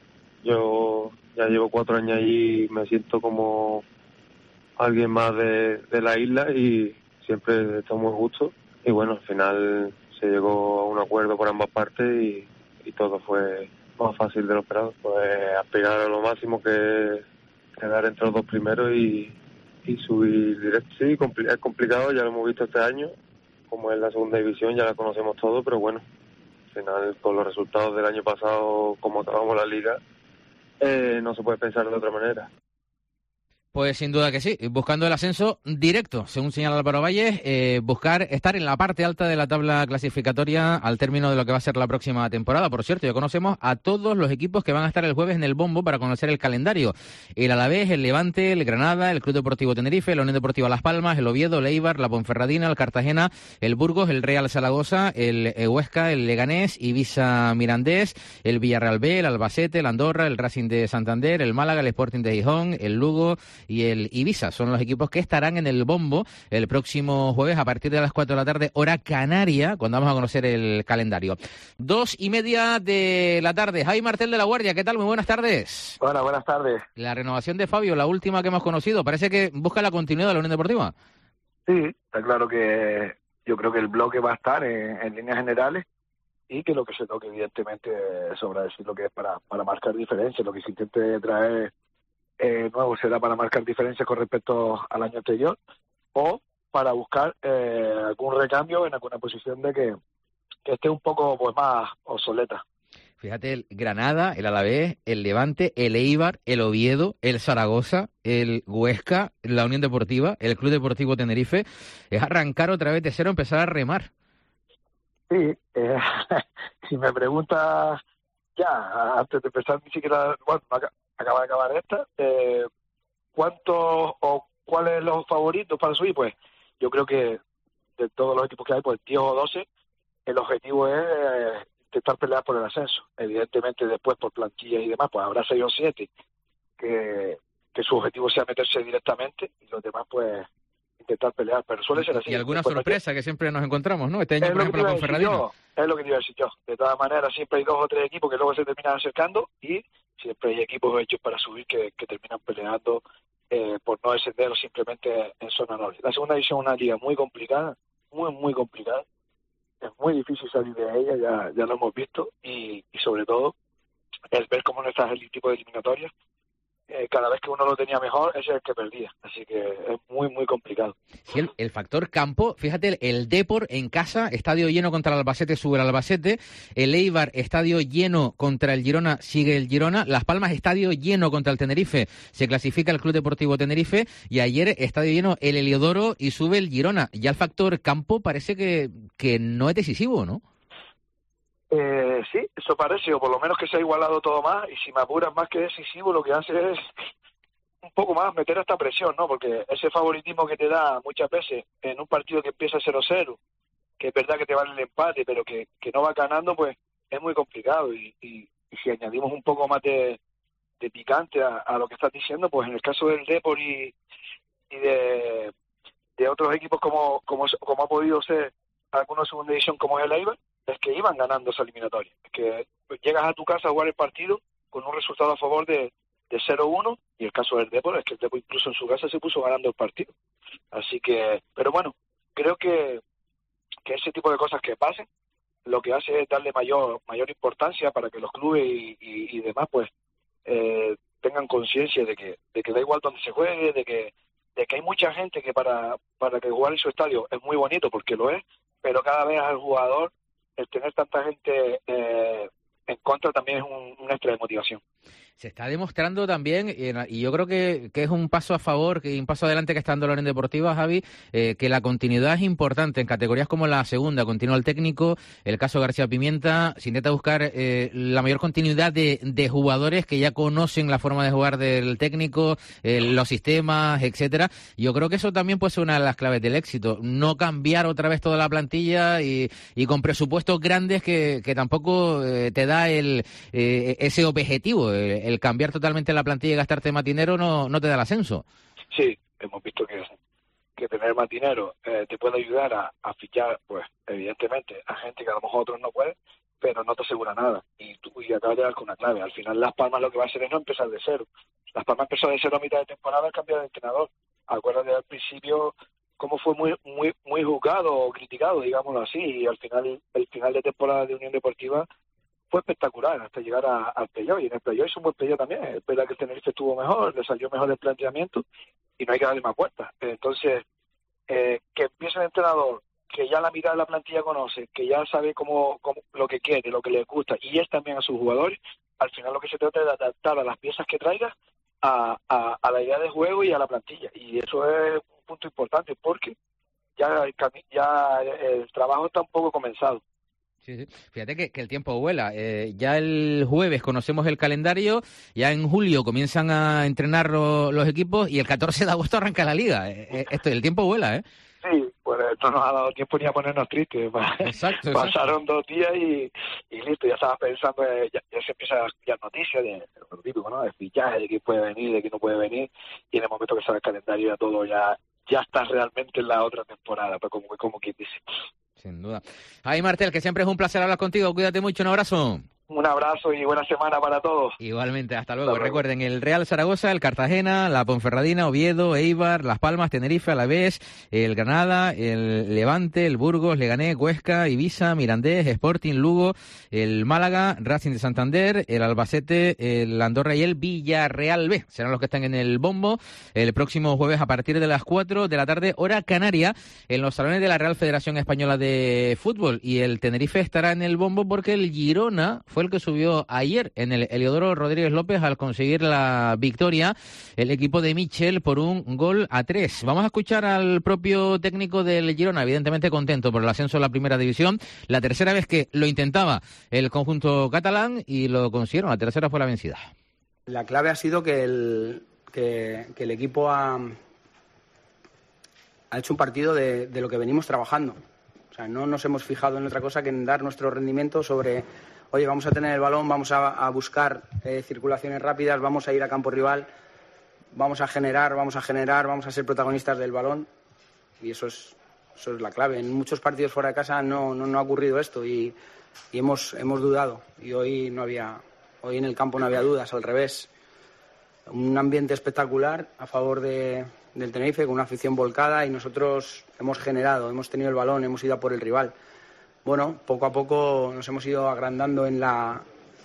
Yo ya llevo cuatro años allí y me siento como alguien más de, de la isla y siempre está muy justo. Y bueno, al final se llegó a un acuerdo por ambas partes y, y todo fue más fácil de lo esperado. Pues aspirar a lo máximo que quedar entre los dos primeros y y subir directo. Sí, compl- es complicado, ya lo hemos visto este año, como es la segunda división, ya la conocemos todo, pero bueno, al final con los resultados del año pasado, como acabamos la liga, eh, no se puede pensar de otra manera. Pues sin duda que sí, buscando el ascenso directo, según señala Álvaro Valles, eh, buscar estar en la parte alta de la tabla clasificatoria al término de lo que va a ser la próxima temporada. Por cierto, ya conocemos a todos los equipos que van a estar el jueves en el bombo para conocer el calendario. El Alavés, el Levante, el Granada, el Club Deportivo Tenerife, la Unión Deportiva Las Palmas, el Oviedo, el Eibar, la Ponferradina, el Cartagena, el Burgos, el Real Zaragoza, el Huesca, el Leganés, Ibiza Mirandés, el Villarreal B, el Albacete, el Andorra, el Racing de Santander, el Málaga, el Sporting de Gijón, el Lugo y el Ibiza. Son los equipos que estarán en el bombo el próximo jueves a partir de las cuatro de la tarde, hora canaria, cuando vamos a conocer el calendario. Dos y media de la tarde. Javi Martel de La Guardia, ¿qué tal? Muy buenas tardes. Hola, buenas tardes. La renovación de Fabio, la última que hemos conocido, parece que busca la continuidad de la Unión Deportiva. Sí, está claro que yo creo que el bloque va a estar en, en líneas generales y que lo que se toque, evidentemente, sobra decir lo que es para, para marcar diferencias. Lo que se intente traer Eh, nuevo será para marcar diferencias con respecto al año anterior o para buscar eh, algún recambio en alguna posición de que, que esté un poco pues más obsoleta. Fíjate, el Granada, el Alavés, el Levante, el Eibar, el Oviedo, el Zaragoza, el Huesca, la Unión Deportiva, el Club Deportivo Tenerife, es arrancar otra vez de cero, empezar a remar. Sí, eh, si me preguntas ya, antes de empezar ni siquiera, bueno, acá acaba de acabar esta, eh, ¿cuántos o cuáles los favoritos para subir? Pues yo creo que de todos los equipos que hay, pues diez o doce, el objetivo es eh, intentar pelear por el ascenso. Evidentemente después por plantillas y demás, pues habrá seis o siete que, que su objetivo sea meterse directamente y los demás pues intentar pelear, pero suele ser así. Y alguna después, sorpresa que siempre nos encontramos, ¿no? Este año, es por ejemplo, la Ponferradina. Es lo que te iba a decir yo. De todas maneras, siempre hay dos o tres equipos que luego se terminan acercando y siempre hay equipos hechos para subir que, que terminan peleando eh, por no descender o simplemente en zona norte. La segunda división es una liga muy complicada, muy, muy complicada. Es muy difícil salir de ella, ya, ya lo hemos visto, y, y sobre todo el ver cómo nuestras el tipo de eliminatorias, eh, cada vez que uno lo tenía mejor, ese es el que perdía. Así que es muy, muy complicado. Sí, el, el factor campo, fíjate, el, el Depor en casa, estadio lleno contra el Albacete, sube el Albacete. El Eibar, estadio lleno contra el Girona, sigue el Girona. Las Palmas, estadio lleno contra el Tenerife, se clasifica el Club Deportivo Tenerife. Y ayer, estadio lleno el Heliodoro y sube el Girona. Ya el factor campo parece que, que no es decisivo, ¿no? Eh, sí, eso parece, o por lo menos que se ha igualado todo más, y si me apuras más que decisivo, lo que hace es un poco más meter esta presión, ¿no? Porque ese favoritismo que te da muchas veces en un partido que empieza cero cero, que es verdad que te vale el empate, pero que, que no va ganando, pues es muy complicado, y, y, y si añadimos un poco más de, de picante a, a lo que estás diciendo, pues en el caso del Depor y, y de, de otros equipos como, como, como ha podido ser algunos de segunda división como es el Eibar, es que iban ganando esa eliminatoria. Es que llegas a tu casa a jugar el partido con un resultado a favor de, de cero uno, y el caso del Depor es que el Depor incluso en su casa se puso ganando el partido. Así que, pero bueno, creo que, que ese tipo de cosas que pasen, lo que hace es darle mayor mayor importancia para que los clubes y, y, y demás pues eh, tengan conciencia de que de que da igual donde se juegue, de que de que hay mucha gente que para, para que jugar en su estadio es muy bonito, porque lo es, pero cada vez al jugador el tener tanta gente eh, en contra también es un, un extra de motivación. Se está demostrando también, y yo creo que, que es un paso a favor, que un paso adelante que está dando la Unión Deportiva, Javi, eh, que la continuidad es importante en categorías como la segunda. Continúa el técnico, el caso García Pimienta, se intenta buscar eh, la mayor continuidad de, de jugadores que ya conocen la forma de jugar del técnico, eh, los sistemas, etcétera. Yo creo que eso también puede ser una de las claves del éxito, no cambiar otra vez toda la plantilla y, y con presupuestos grandes que, que tampoco eh, te da el eh, ese objetivo. El, el cambiar totalmente la plantilla y gastarte más dinero no, no te da el ascenso. Sí, hemos visto que, que tener más dinero eh, te puede ayudar a, a fichar, pues, evidentemente, a gente que a lo mejor otros no pueden, pero no te asegura nada. Y tú y acabas de dar con una clave. Al final Las Palmas lo que va a hacer es no empezar de cero. Las Palmas empezó de cero a mitad de temporada al cambiar de entrenador. Acuérdate al principio cómo fue muy muy muy juzgado o criticado, digámoslo así, y al final el final de temporada de Unión Deportiva fue espectacular hasta llegar a, al playoff, y en el playoff hizo un buen playoff también. Es verdad que el Tenerife estuvo mejor, le salió mejor el planteamiento y no hay que darle más vueltas. Entonces, eh, que empiece el entrenador, que ya la mitad de la plantilla conoce, que ya sabe cómo, cómo lo que quiere, lo que le gusta, y es también a sus jugadores, al final lo que se trata es de adaptar a las piezas que traigas a, a, a la idea de juego y a la plantilla. Y eso es un punto importante porque ya el, ya el trabajo está un poco comenzado. Sí, sí. Fíjate que, que el tiempo vuela. Eh, ya el jueves conocemos el calendario, ya en julio comienzan a entrenar lo, los equipos y el catorce de agosto arranca la liga. Eh, esto, el tiempo vuela, ¿eh? Sí, pues esto nos ha dado tiempo ni a ponernos tristes. Exacto, Pasaron exacto. dos días y, y listo, ya estabas pensando, eh, ya, ya se empiezan a escuchar noticias de, de lo típico, ¿no? De fichaje, de quién puede venir, de quién no puede venir, y en el momento que sale el calendario ya todo ya, ya está realmente en la otra temporada, pues como, como quien dice. Sin duda. Ay, Martel, que siempre es un placer hablar contigo. Cuídate mucho, un abrazo. Un abrazo y buena semana para todos. Igualmente, hasta luego. Hasta luego. Recuerden, el Real Zaragoza, el Cartagena, la Ponferradina, Oviedo, Eibar, Las Palmas, Tenerife, Alavés, el Granada, el Levante, el Burgos, Leganés, Huesca, Ibiza, Mirandés, Sporting, Lugo, el Málaga, Racing de Santander, el Albacete, el Andorra y el Villarreal B. Serán los que están en el bombo el próximo jueves a partir de las cuatro de la tarde, hora canaria, en los salones de la Real Federación Española de Fútbol. Y el Tenerife estará en el bombo porque el Girona fue el que subió ayer en el Heliodoro Rodríguez López al conseguir la victoria el equipo de Michel por un gol a tres. Vamos a escuchar al propio técnico del Girona, evidentemente contento por el ascenso a la primera división, la tercera vez que lo intentaba el conjunto catalán y lo consiguieron, la tercera fue la vencida. La clave ha sido que el, que, que el equipo ha, ha hecho un partido de, de lo que venimos trabajando. O sea, no nos hemos fijado en otra cosa que en dar nuestro rendimiento sobre... Oye, vamos a tener el balón, vamos a, a buscar eh, circulaciones rápidas, vamos a ir a campo rival, vamos a generar, vamos a generar, vamos a ser protagonistas del balón. Y eso es, eso es la clave. En muchos partidos fuera de casa no, no, no ha ocurrido esto y, y hemos, hemos dudado. Y hoy no había, hoy en el campo no había dudas, al revés. Un ambiente espectacular a favor de, del Tenerife, con una afición volcada y nosotros hemos generado, hemos tenido el balón, hemos ido a por el rival. Bueno, poco a poco nos hemos ido agrandando en la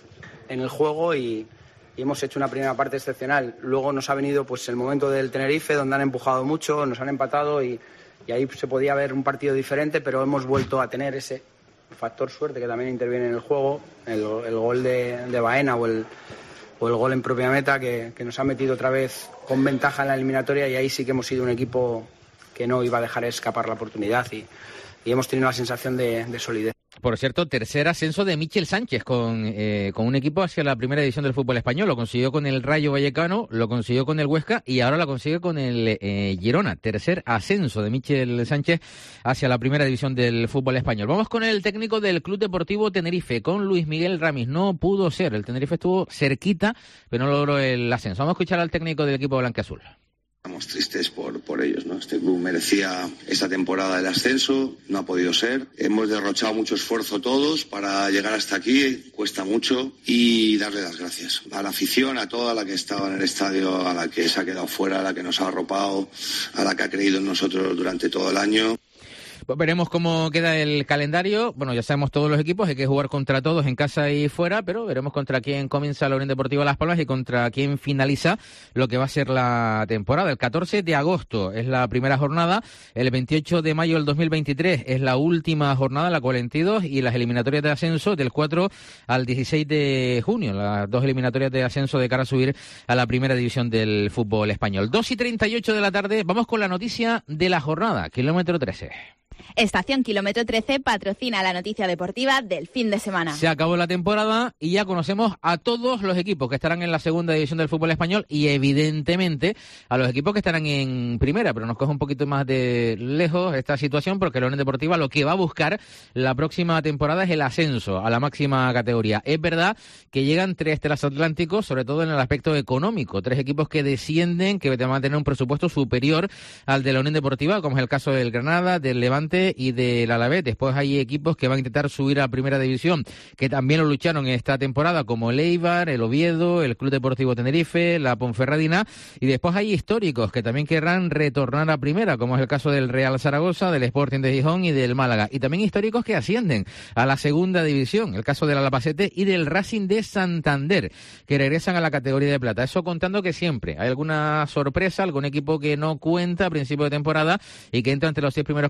en el juego y, y hemos hecho una primera parte excepcional. Luego nos ha venido pues el momento del Tenerife, donde han empujado mucho, nos han empatado y, y ahí se podía ver un partido diferente, pero hemos vuelto a tener ese factor suerte que también interviene en el juego, el, el gol de, de Baena o el, o el gol en propia meta que, que nos ha metido otra vez con ventaja en la eliminatoria y ahí sí que hemos sido un equipo que no iba a dejar escapar la oportunidad y y hemos tenido una sensación de, de solidez. Por cierto, tercer ascenso de Michel Sánchez con, eh, con un equipo hacia la primera división del fútbol español. Lo consiguió con el Rayo Vallecano, lo consiguió con el Huesca y ahora lo consigue con el eh, Girona. Tercer ascenso de Michel Sánchez hacia la primera división del fútbol español. Vamos con el técnico del Club Deportivo Tenerife, con Luis Miguel Ramis. No pudo ser, el Tenerife estuvo cerquita, pero no logró el ascenso. Vamos a escuchar al técnico del equipo blanquiazul. Estamos tristes por, por ellos, ¿no? Este club merecía esa temporada del ascenso, no ha podido ser. Hemos derrochado mucho esfuerzo todos para llegar hasta aquí, cuesta mucho, y darle las gracias a la afición, a toda la que estaba en el estadio, a la que se ha quedado fuera, a la que nos ha arropado, a la que ha creído en nosotros durante todo el año. Pues veremos cómo queda el calendario. Bueno, ya sabemos todos los equipos, hay que jugar contra todos en casa y fuera, pero veremos contra quién comienza la Unión Deportiva Las Palmas y contra quién finaliza lo que va a ser la temporada. El catorce de agosto es la primera jornada, el veintiocho de mayo del dos mil veintitrés es la última jornada, la cuarenta y dos, y las eliminatorias de ascenso del cuatro al dieciséis de junio, las dos eliminatorias de ascenso de cara a subir a la primera división del fútbol español. dos y treinta y ocho de la tarde, vamos con la noticia de la jornada, kilómetro trece. Estación Kilómetro trece patrocina la noticia deportiva del fin de semana. Se acabó la temporada y ya conocemos a todos los equipos que estarán en la segunda división del fútbol español y evidentemente a los equipos que estarán en primera, pero nos coge un poquito más de lejos esta situación porque la Unión Deportiva lo que va a buscar la próxima temporada es el ascenso a la máxima categoría. Es verdad que llegan tres transatlánticos, sobre todo en el aspecto económico, tres equipos que descienden, que van a tener un presupuesto superior al de la Unión Deportiva, como es el caso del Granada, del Levante y del Alavés. Después hay equipos que van a intentar subir a primera división, que también lo lucharon en esta temporada, como el Eibar, el Oviedo, el Club Deportivo Tenerife, la Ponferradina, y después hay históricos que también querrán retornar a primera, como es el caso del Real Zaragoza, del Sporting de Gijón y del Málaga, y también históricos que ascienden a la segunda división, el caso del Albacete y del Racing de Santander, que regresan a la categoría de plata. Eso contando que siempre hay alguna sorpresa, algún equipo que no cuenta a principio de temporada y que entra entre los seis primeros clasificados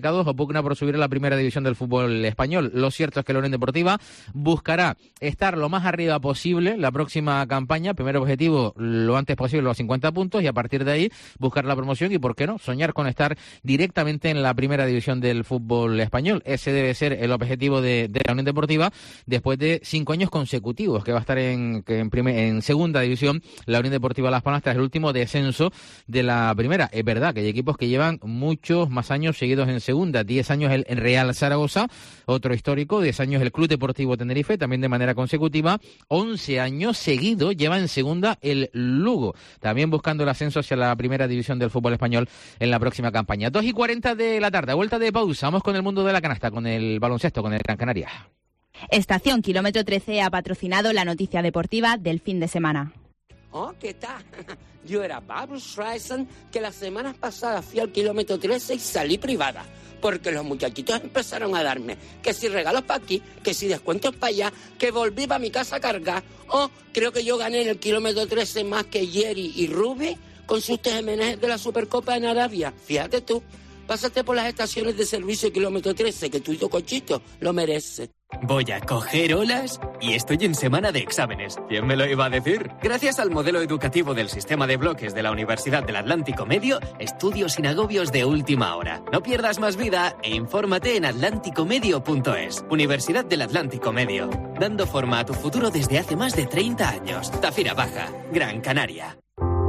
clasificados o pugna por subir a la primera división del fútbol español. Lo cierto es que la Unión Deportiva buscará estar lo más arriba posible la próxima campaña. Primer objetivo, lo antes posible los cincuenta puntos, y a partir de ahí buscar la promoción y, ¿por qué no?, soñar con estar directamente en la primera división del fútbol español. Ese debe ser el objetivo de, de la Unión Deportiva después de cinco años consecutivos que va a estar en, en, primer, en segunda división la Unión Deportiva Las Palmas tras el último descenso de la primera. Es verdad que hay equipos que llevan muchos más años seguidos en segunda. diez años el Real Zaragoza, otro histórico, diez años el Club Deportivo Tenerife, también de manera consecutiva. once años seguidos lleva en segunda el Lugo, también buscando el ascenso hacia la primera división del fútbol español en la próxima campaña. dos y cuarenta de la tarde, vuelta de pausa. Vamos con el mundo de la canasta, con el baloncesto, con el Gran Canaria. Estación Kilómetro trece ha patrocinado la noticia deportiva del fin de semana. Oh, ¿qué tal? Yo era Barbra Streisand, que las semanas pasadas fui al kilómetro trece y salí privada, porque los muchachitos empezaron a darme que si regalos para aquí, que si descuentos para allá, que volví para mi casa a cargar. Oh, creo que yo gané en el kilómetro trece más que Jerry y Ruby con sus T M N de la Supercopa en Arabia. Fíjate tú, pásate por las estaciones de servicio kilómetro trece, que tú y tu cochito lo mereces. Voy a coger olas y estoy en semana de exámenes. ¿Quién me lo iba a decir? Gracias al modelo educativo del sistema de bloques de la Universidad del Atlántico Medio, estudio sin agobios de última hora. No pierdas más vida e infórmate en atlántico medio punto es. Universidad del Atlántico Medio, dando forma a tu futuro desde hace más de treinta años. Tafira Baja, Gran Canaria.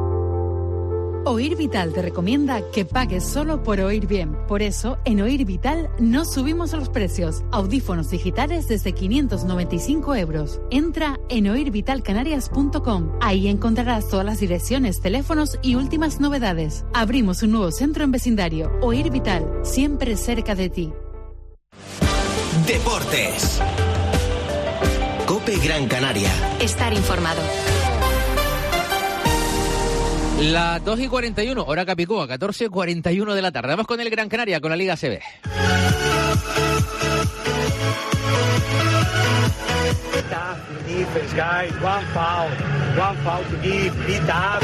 Oír Vital te recomienda que pagues solo por oír bien. Por eso, en Oír Vital no subimos los precios. Audífonos digitales desde quinientos noventa y cinco euros. Entra en oír vital canarias punto com. Ahí encontrarás todas las direcciones, teléfonos y últimas novedades. Abrimos un nuevo centro en vecindario. Oír Vital, siempre cerca de ti. Deportes. COPE Gran Canaria. Estar informado. Las dos y cuarenta y uno, hora Capicúa, catorce y cuarenta y uno de la tarde. Vamos con el Gran Canaria, con la Liga A C B. Defense, guys. One foul. One foul to give. Beat up.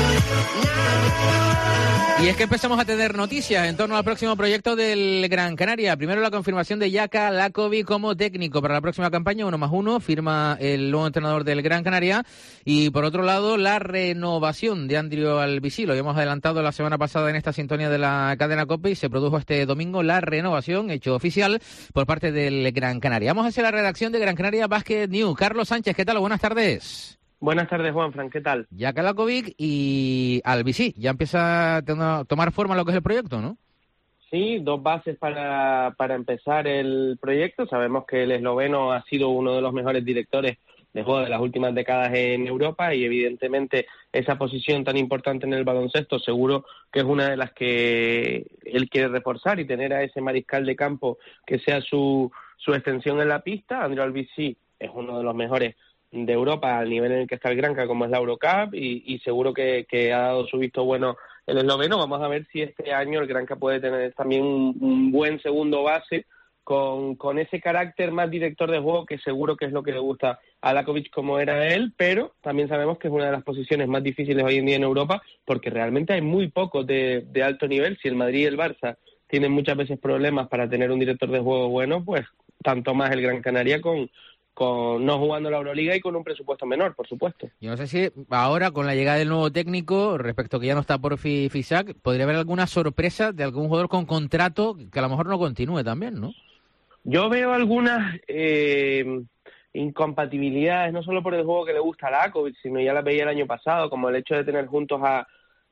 Y es que empezamos a tener noticias en torno al próximo proyecto del Gran Canaria. Primero, la confirmación de Jaka Lakovic como técnico para la próxima campaña, uno más uno, firma el nuevo entrenador del Gran Canaria. Y por otro lado, la renovación de Andrio Albisí. Lo habíamos adelantado la semana pasada en esta sintonía de la cadena COPE y se produjo este domingo la renovación, hecho oficial por parte del Gran Canaria. Vamos hacia la redacción de Gran Canaria Basket News. Carlos Sánchez, ¿qué tal? Buenas tardes. Buenas tardes, Juanfran, ¿qué tal? Jaka Lakovic y Albisí, ya empieza a tomar forma lo que es el proyecto, ¿no? Sí, dos bases para, para empezar el proyecto. Sabemos que el esloveno ha sido uno de los mejores directores de juego de las últimas décadas en Europa y evidentemente esa posición tan importante en el baloncesto seguro que es una de las que él quiere reforzar y tener a ese mariscal de campo que sea su, su extensión en la pista. Andrio Albisí es uno de los mejores de Europa al nivel en el que está el Granca, como es la Eurocup, y, y seguro que, que ha dado su visto bueno el esloveno. Vamos a ver si este año el Granca puede tener también un, un buen segundo base con, con ese carácter más director de juego que seguro que es lo que le gusta a Lakovic como era él, pero también sabemos que es una de las posiciones más difíciles hoy en día en Europa porque realmente hay muy pocos de, de alto nivel. Si el Madrid y el Barça tienen muchas veces problemas para tener un director de juego bueno, pues tanto más el Gran Canaria con con no jugando la Euroliga y con un presupuesto menor, por supuesto. Yo no sé si ahora, con la llegada del nuevo técnico, respecto a que ya no está Porfi Fisac, podría haber alguna sorpresa de algún jugador con contrato que a lo mejor no continúe también, ¿no? Yo veo algunas eh, incompatibilidades, no solo por el juego que le gusta a Lakovic, sino ya las veía el año pasado, como el hecho de tener juntos a,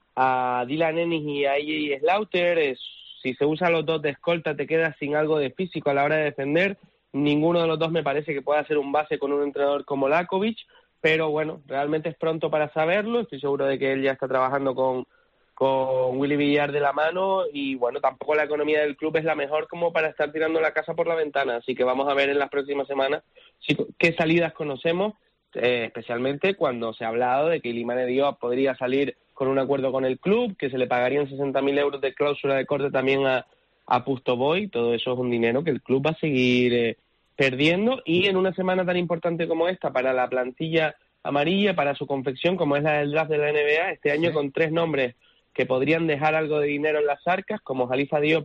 a Dylan Ennis y a A J Slaughter. Es, si se usan los dos de escolta, te quedas sin algo de físico a la hora de defender. Ninguno de los dos me parece que pueda ser un base con un entrenador como Lakovic, pero bueno, realmente es pronto para saberlo. Estoy seguro de que él ya está trabajando con, con Willy Villar de la mano y bueno, tampoco la economía del club es la mejor como para estar tirando la casa por la ventana, así que vamos a ver en las próximas semanas si, qué salidas conocemos, eh, especialmente cuando se ha hablado de que Ilimane Diop podría salir con un acuerdo con el club, que se le pagarían sesenta mil euros de cláusula de corte también a a Pustoboy. Todo eso es un dinero que el club va a seguir eh, perdiendo y en una semana tan importante como esta para la plantilla amarilla, para su confección como es la del draft de la N B A, este año sí, con tres nombres que podrían dejar algo de dinero en las arcas, como Khalifa Diop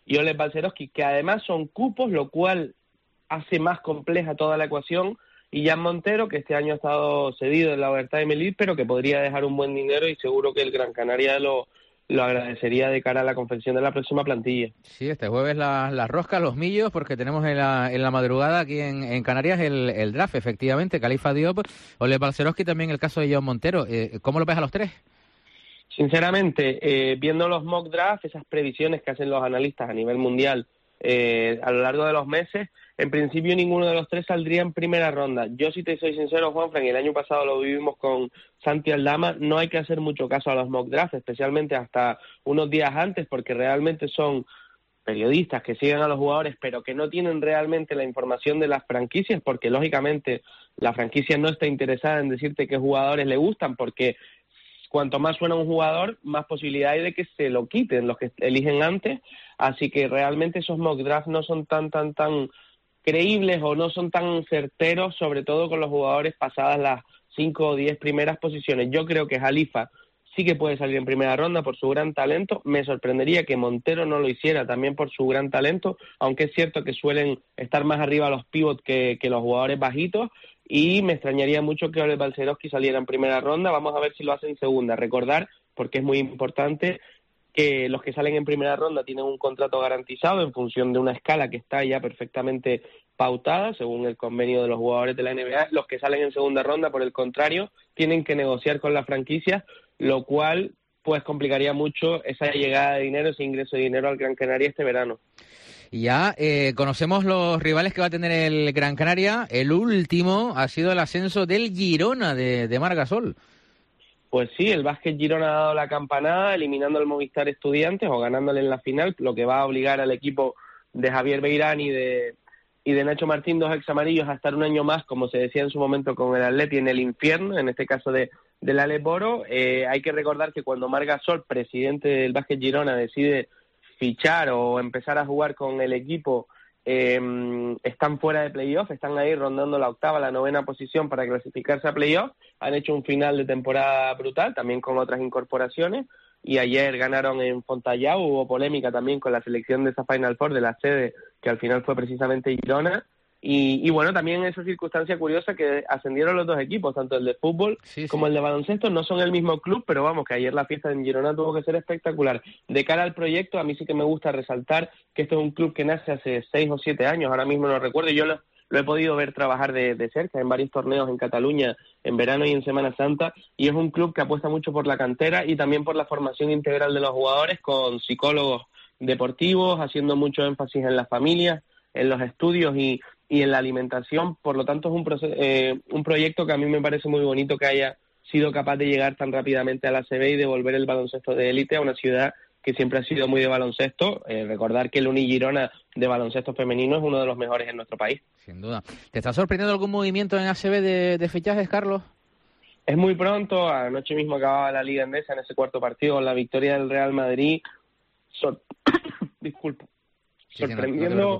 y Oleg Balcerowski, que además son cupos, lo cual hace más compleja toda la ecuación, y Jan Montero, que este año ha estado cedido en la Overtime Elite, pero que podría dejar un buen dinero y seguro que el Gran Canaria lo, lo agradecería de cara a la confección de la próxima plantilla. Sí, este jueves las la roscas, los millos, porque tenemos en la, en la madrugada aquí en, en Canarias el, el draft, efectivamente, Khalifa Diop, Oleg Balcerowski, también el caso de Jan Montero. Eh, ¿Cómo lo ves a los tres? Sinceramente, eh, viendo los mock drafts, esas previsiones que hacen los analistas a nivel mundial eh, a lo largo de los meses, en principio ninguno de los tres saldría en primera ronda. Yo, si te soy sincero, Juanfran, y el año pasado lo vivimos con Santi Aldama, no hay que hacer mucho caso a los mock drafts, especialmente hasta unos días antes, porque realmente son periodistas que siguen a los jugadores, pero que no tienen realmente la información de las franquicias, porque lógicamente la franquicia no está interesada en decirte qué jugadores le gustan, porque cuanto más suena un jugador, más posibilidad hay de que se lo quiten los que eligen antes, así que realmente esos mock drafts no son tan, tan, tan creíbles o no son tan certeros, sobre todo con los jugadores pasadas las cinco o diez primeras posiciones. Yo creo que Khalifa sí que puede salir en primera ronda por su gran talento. Me sorprendería que Montero no lo hiciera también por su gran talento, aunque es cierto que suelen estar más arriba los pivots que, que los jugadores bajitos, y me extrañaría mucho que Oleg Balcerowski saliera en primera ronda. Vamos a ver si lo hace en segunda. Recordar, porque es muy importante, que los que salen en primera ronda tienen un contrato garantizado en función de una escala que está ya perfectamente pautada según el convenio de los jugadores de la N B A. Los que salen en segunda ronda, por el contrario, tienen que negociar con la franquicia, lo cual pues complicaría mucho esa llegada de dinero, ese ingreso de dinero al Gran Canaria este verano. Y ya eh, conocemos los rivales que va a tener el Gran Canaria. El último ha sido el ascenso del Girona de, de Marc Gasol. Pues sí, el Básquet Girona ha dado la campanada, eliminando al Movistar Estudiantes o ganándole en la final, lo que va a obligar al equipo de Javier Beirán y de, y de Nacho Martín, dos examarillos, a estar un año más, como se decía en su momento con el Atleti, en el infierno, en este caso de del Alex Boro. Eh, hay que recordar que cuando Marc Gasol, presidente del Básquet Girona, decide fichar o empezar a jugar con el equipo, eh, están fuera de playoff, están ahí rondando la octava, la novena posición para clasificarse a playoff. Han hecho un final de temporada brutal, también con otras incorporaciones, y ayer ganaron en Fontallao. Hubo polémica también con la selección de esa Final Four de la sede, que al final fue precisamente Girona. Y, y bueno, también esa circunstancia curiosa que ascendieron los dos equipos, tanto el de fútbol sí, como sí. el de baloncesto. No son el mismo club, pero vamos, que ayer la fiesta en Girona tuvo que ser espectacular. De cara al proyecto, a mí sí que me gusta resaltar que esto es un club que nace hace seis o siete años, ahora mismo no recuerdo. Yo lo, lo he podido ver trabajar de, de cerca en varios torneos en Cataluña, en verano y en Semana Santa, y es un club que apuesta mucho por la cantera y también por la formación integral de los jugadores, con psicólogos deportivos, haciendo mucho énfasis en las familias, en los estudios y y en la alimentación. Por lo tanto es un, proce- eh, un proyecto que a mí me parece muy bonito que haya sido capaz de llegar tan rápidamente a la A C B y devolver el baloncesto de élite a una ciudad que siempre ha sido muy de baloncesto. Eh, recordar que el Uni Girona de baloncesto femenino es uno de los mejores en nuestro país. Sin duda. ¿Te está sorprendiendo algún movimiento en A C B de, de fichajes, Carlos? Es muy pronto. Anoche mismo acababa la Liga Endesa en ese cuarto partido con la victoria del Real Madrid. Sor- Disculpa. Sí, Sorprendiendo... no, no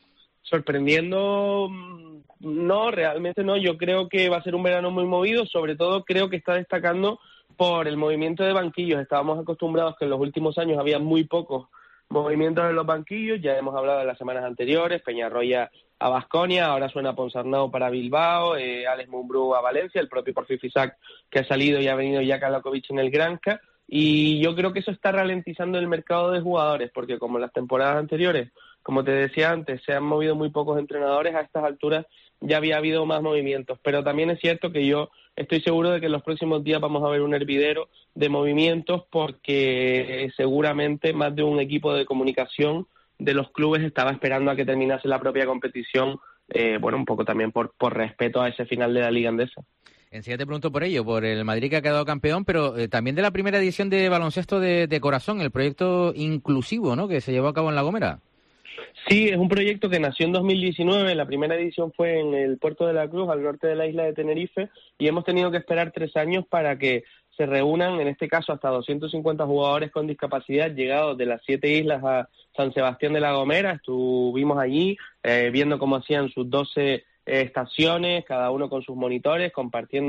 Sorprendiendo, no, realmente no. Yo creo que va a ser un verano muy movido. Sobre todo creo que está destacando por el movimiento de banquillos. Estábamos acostumbrados que en los últimos años había muy pocos movimientos en los banquillos. Ya hemos hablado de las semanas anteriores, Peñarroya a Baskonia, ahora suena Ponsarnau para Bilbao, eh, Alex Mumbrú a Valencia, el propio Porfi Fisac que ha salido y ha venido ya Kalakovic en el Granca. Y yo creo que eso está ralentizando el mercado de jugadores, porque como en las temporadas anteriores, como te decía antes, se han movido muy pocos entrenadores, a estas alturas ya había habido más movimientos. Pero también es cierto que yo estoy seguro de que en los próximos días vamos a ver un hervidero de movimientos, porque seguramente más de un equipo de comunicación de los clubes estaba esperando a que terminase la propia competición, eh, bueno, un poco también por, por respeto a ese final de la Liga Endesa. Enseguida te pregunto por ello, por el Madrid que ha quedado campeón, pero eh, también de la primera edición de baloncesto de, de Corazón, el proyecto inclusivo, ¿no?, que se llevó a cabo en La Gomera. Sí, es un proyecto que nació en dos mil diecinueve, la primera edición fue en el Puerto de la Cruz, al norte de la isla de Tenerife, y hemos tenido que esperar tres años para que se reúnan, en este caso hasta doscientos cincuenta jugadores con discapacidad llegados de las siete islas a San Sebastián de la Gomera. Estuvimos allí eh, viendo cómo hacían sus doce eh, estaciones, cada uno con sus monitores, compartiendo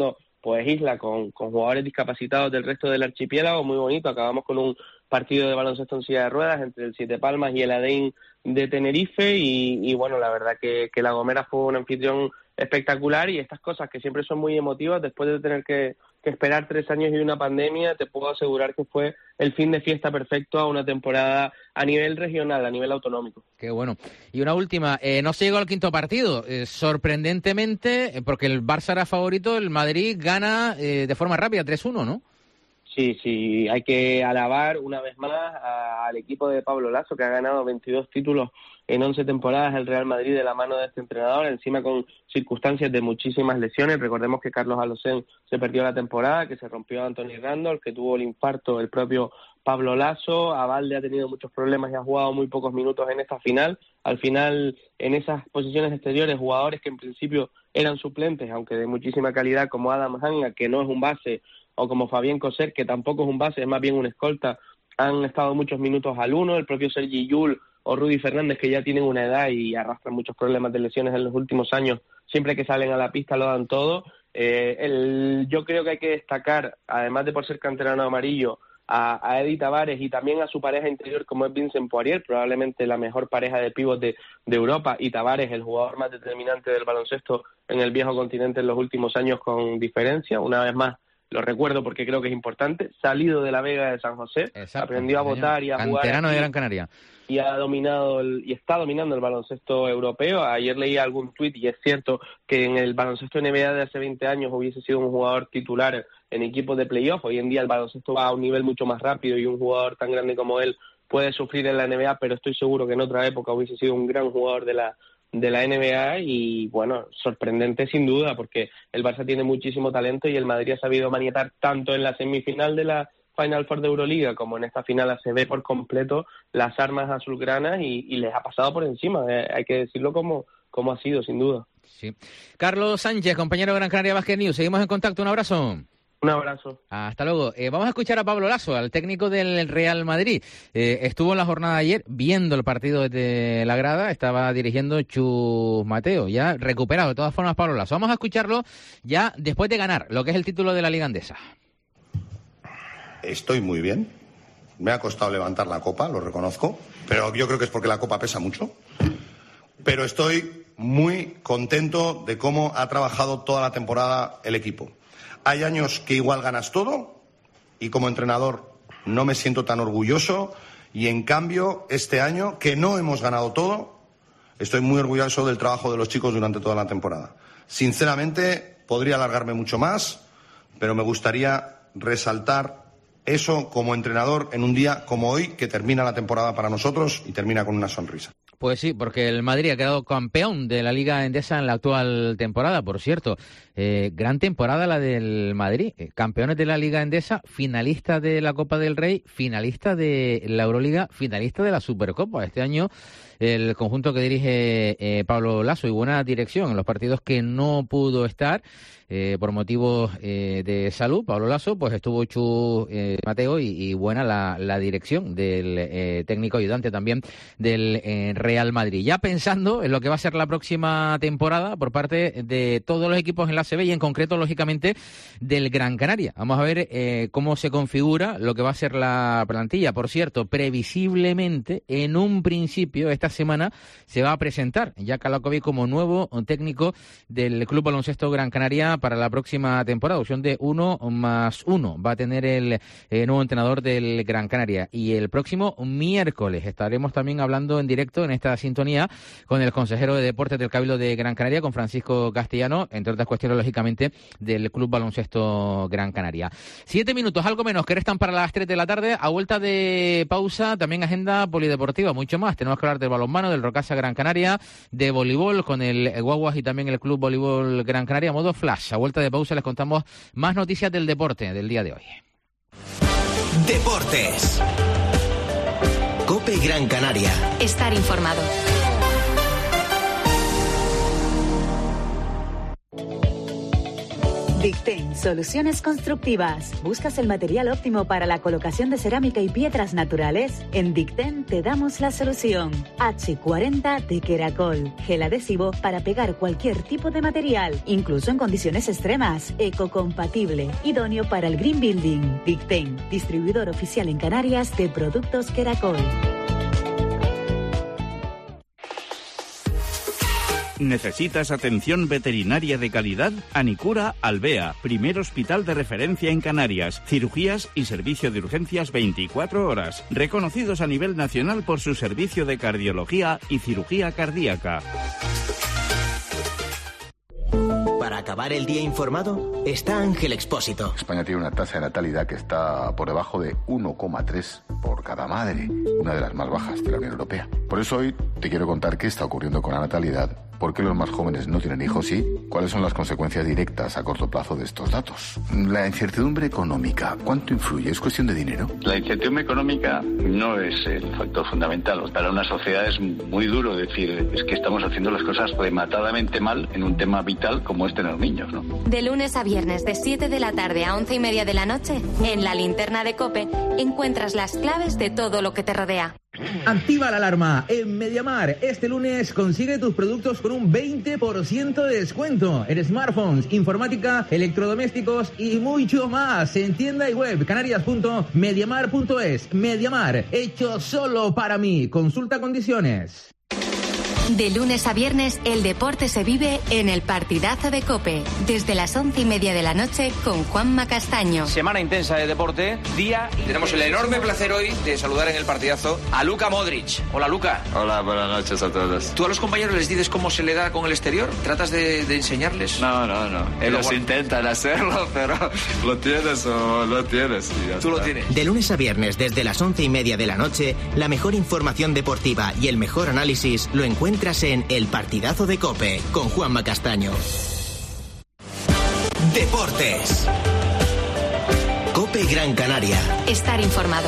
pues isla con, con jugadores discapacitados del resto del archipiélago, muy bonito. Acabamos con un partido de baloncesto en silla de ruedas entre el Siete Palmas y el Adein de Tenerife y, y bueno, la verdad que, que La Gomera fue un anfitrión espectacular, y estas cosas que siempre son muy emotivas, después de tener que, que esperar tres años y una pandemia, te puedo asegurar que fue el fin de fiesta perfecto a una temporada a nivel regional, a nivel autonómico. Qué bueno. Y una última, eh, no se llegó al quinto partido, eh, sorprendentemente, eh, porque el Barça era favorito, el Madrid gana eh, de forma rápida, tres uno, ¿no? Sí, sí, hay que alabar una vez más a, al equipo de Pablo Lasso, que ha ganado veintidós títulos en once temporadas el Real Madrid de la mano de este entrenador, encima con circunstancias de muchísimas lesiones. Recordemos que Carlos Alocén se perdió la temporada, que se rompió a Anthony Randolph, que tuvo el infarto el propio Pablo Lasso. Abalde ha tenido muchos problemas y ha jugado muy pocos minutos en esta final. Al final, en esas posiciones exteriores, jugadores que en principio eran suplentes, aunque de muchísima calidad, como Adam Hanga, que no es un base, o como Fabián Coser, que tampoco es un base, es más bien un escolta, han estado muchos minutos al uno. El propio Sergi Llull o Rudy Fernández, que ya tienen una edad y arrastran muchos problemas de lesiones en los últimos años, siempre que salen a la pista lo dan todo. Eh, el, yo creo que hay que destacar, además de por ser canterano amarillo, a, a Eddie Tavares y también a su pareja interior, como es Vincent Poirier, probablemente la mejor pareja de pívot de, de Europa, y Tavares, el jugador más determinante del baloncesto en el viejo continente en los últimos años con diferencia. Una vez más, lo recuerdo porque creo que es importante, salido de la Vega de San José, exacto, aprendió a votar y a jugar canterano aquí, de Gran Canaria, y ha dominado el, y está dominando el baloncesto europeo. Ayer leí algún tuit y es cierto que en el baloncesto N B A de hace veinte años hubiese sido un jugador titular en equipos de playoff. Hoy en día el baloncesto va a un nivel mucho más rápido y un jugador tan grande como él puede sufrir en la N B A, pero estoy seguro que en otra época hubiese sido un gran jugador de la de la N B A. Y bueno, sorprendente sin duda, porque el Barça tiene muchísimo talento y el Madrid ha sabido maniatar tanto en la semifinal de la Final Four de Euroliga como en esta final A C B por completo las armas azulgranas y, y les ha pasado por encima, eh, hay que decirlo como, como ha sido, sin duda. Sí. Carlos Sánchez, compañero de Gran Canaria Basket News, seguimos en contacto, un abrazo. Un abrazo. Hasta luego. Eh, vamos a escuchar a Pablo Lasso, al técnico del Real Madrid. Eh, estuvo en la jornada de ayer viendo el partido desde la grada, estaba dirigiendo Chus Mateo, ya recuperado de todas formas Pablo Lasso. Vamos a escucharlo ya después de ganar lo que es el título de la Liga Endesa. Estoy muy bien. Me ha costado levantar la copa, lo reconozco, pero yo creo que es porque la copa pesa mucho. Pero estoy muy contento de cómo ha trabajado toda la temporada el equipo. Hay años que igual ganas todo y como entrenador no me siento tan orgulloso, y en cambio este año que no hemos ganado todo, estoy muy orgulloso del trabajo de los chicos durante toda la temporada. Sinceramente podría alargarme mucho más, pero me gustaría resaltar eso como entrenador en un día como hoy, que termina la temporada para nosotros y termina con una sonrisa. Pues sí, porque el Madrid ha quedado campeón de la Liga Endesa en la actual temporada, por cierto. Eh, gran temporada la del Madrid. Eh, campeones de la Liga Endesa, finalista de la Copa del Rey, finalista de la Euroliga, finalista de la Supercopa. Este año el conjunto que dirige eh, Pablo Lasso, y buena dirección en los partidos que no pudo estar eh, por motivos eh, de salud. Pablo Lasso, pues estuvo Chus eh, Mateo y, y buena la, la dirección del eh, técnico ayudante también del eh, Real Madrid. Ya pensando en lo que va a ser la próxima temporada por parte de todos los equipos en la A C B y en concreto, lógicamente, del Gran Canaria. Vamos a ver eh, cómo se configura lo que va a ser la plantilla. Por cierto, previsiblemente, en un principio, esta semana se va a presentar Jack Alakovic como nuevo técnico del Club Baloncesto Gran Canaria para la próxima temporada. Opción de uno más uno va a tener el eh, nuevo entrenador del Gran Canaria. Y el próximo miércoles estaremos también hablando en directo en esta sintonía con el consejero de Deportes del Cabildo de Gran Canaria, con Francisco Castellano, entre otras cuestiones, lógicamente, del Club Baloncesto Gran Canaria. Siete minutos, algo menos, que restan para las tres de la tarde. A vuelta de pausa, también agenda polideportiva, mucho más. Tenemos que hablar del balonmano, del Rocasa Gran Canaria, de voleibol con el Guaguas y también el Club Voleibol Gran Canaria, a modo flash. A vuelta de pausa les contamos más noticias del deporte del día de hoy. Deportes. COPE Gran Canaria. Estar informado. Dicten, soluciones constructivas. ¿Buscas el material óptimo para la colocación de cerámica y piedras naturales? En Dicten te damos la solución. hache cuarenta de Queracol. Gel adhesivo para pegar cualquier tipo de material, incluso en condiciones extremas. Ecocompatible. Idóneo para el green building. Dicten, distribuidor oficial en Canarias de productos Queracol. ¿Necesitas atención veterinaria de calidad? Anicura Albea, primer hospital de referencia en Canarias. Cirugías y servicio de urgencias veinticuatro horas. Reconocidos a nivel nacional por su servicio de cardiología y cirugía cardíaca. Para acabar el día informado, está Ángel Expósito. España tiene una tasa de natalidad que está por debajo de uno coma tres por cada madre, una de las más bajas de la Unión Europea. Por eso hoy te quiero contar qué está ocurriendo con la natalidad, por qué los más jóvenes no tienen hijos y cuáles son las consecuencias directas a corto plazo de estos datos. La incertidumbre económica, ¿cuánto influye? ¿Es cuestión de dinero? La incertidumbre económica no es el factor fundamental. Para una sociedad es muy duro decir, es que estamos haciendo las cosas rematadamente mal en un tema vital como es tener niños, ¿no? De lunes a viernes, de siete de la tarde a once y media de la noche, en la linterna de COPE, encuentras las claves de todo lo que te rodea. Activa la alarma en MediaMar. Este lunes consigue tus productos con un veinte por ciento de descuento en smartphones, informática, electrodomésticos y mucho más en tienda y web canarias punto mediamar punto es. MediaMar, hecho solo para mí. Consulta condiciones. De lunes a viernes, el deporte se vive en el partidazo de COPE, desde las once y media de la noche con Juanma Castaño. Semana intensa de deporte, día, y tenemos el enorme placer hoy de saludar en el partidazo a Luka Modric. Hola, Luka. Hola, buenas noches a todos. ¿Tú a los compañeros les dices cómo se le da con el exterior? ¿Tratas de, de enseñarles? No, no, no. Ellos intentan hacerlo, pero lo tienes o lo tienes. Y ya Tú está. lo tienes. De lunes a viernes, desde las once y media de la noche, la mejor información deportiva y el mejor análisis lo encuentras en El Partidazo de COPE, con Juanma Castaño. Deportes. COPE Gran Canaria. Estar informado.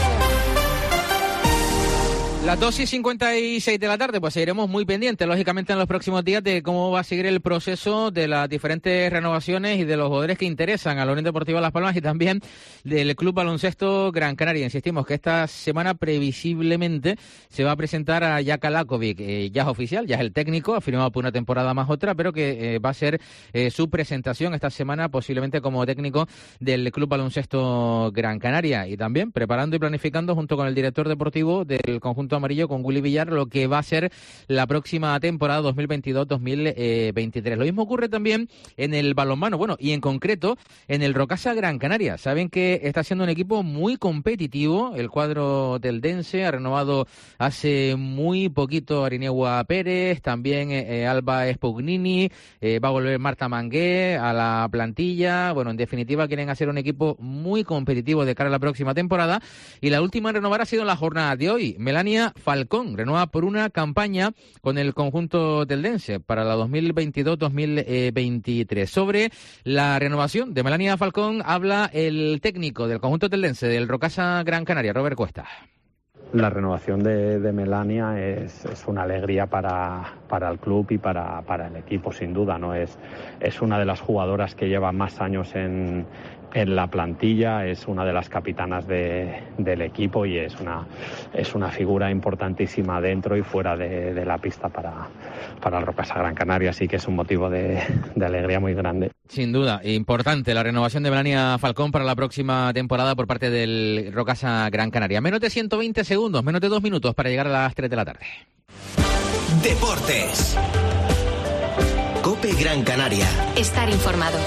Las dos y cincuenta y seis de la tarde, pues seguiremos muy pendientes, lógicamente, en los próximos días de cómo va a seguir el proceso de las diferentes renovaciones y de los jugadores que interesan a la Unión Deportiva Las Palmas y también del Club Baloncesto Gran Canaria. Insistimos que esta semana previsiblemente se va a presentar a Jaka Lakovic, eh, ya es oficial, ya es el técnico, ha firmado por una temporada más otra, pero que eh, va a ser eh, su presentación esta semana posiblemente como técnico del Club Baloncesto Gran Canaria y también preparando y planificando junto con el director deportivo del conjunto amarillo, con Willy Villar, lo que va a ser la próxima temporada dos mil veintidós dos mil veintitrés. Lo mismo ocurre también en el balonmano, bueno, y en concreto en el Rocasa Gran Canaria. Saben que está siendo un equipo muy competitivo. El cuadro del Dense ha renovado hace muy poquito a Arinewa Pérez, también eh, Alba Spugnini, eh, va a volver Marta Mangué a la plantilla. Bueno, en definitiva quieren hacer un equipo muy competitivo de cara a la próxima temporada. Y la última en renovar ha sido en la jornada de hoy. Melania Falcón renueva por una campaña con el conjunto teldense para la dos mil veintidós dos mil veintitrés. Sobre la renovación de Melania Falcón habla el técnico del conjunto teldense del Rocasa Gran Canaria, Robert Cuesta. La renovación de, de Melania es, es una alegría para, para el club y para, para el equipo, sin duda, ¿no? Es, es una de las jugadoras que lleva más años en, en la plantilla, es una de las capitanas de, del equipo y es una, es una figura importantísima dentro y fuera de, de la pista para, para el Rocasa Gran Canaria, así que es un motivo de, de alegría muy grande. Sin duda, importante la renovación de Melania Falcón para la próxima temporada por parte del Rocasa Gran Canaria. Menos de ciento veinte segundos, menos de dos minutos para llegar a las tres de la tarde. Deportes. COPE Gran Canaria. Estar informado.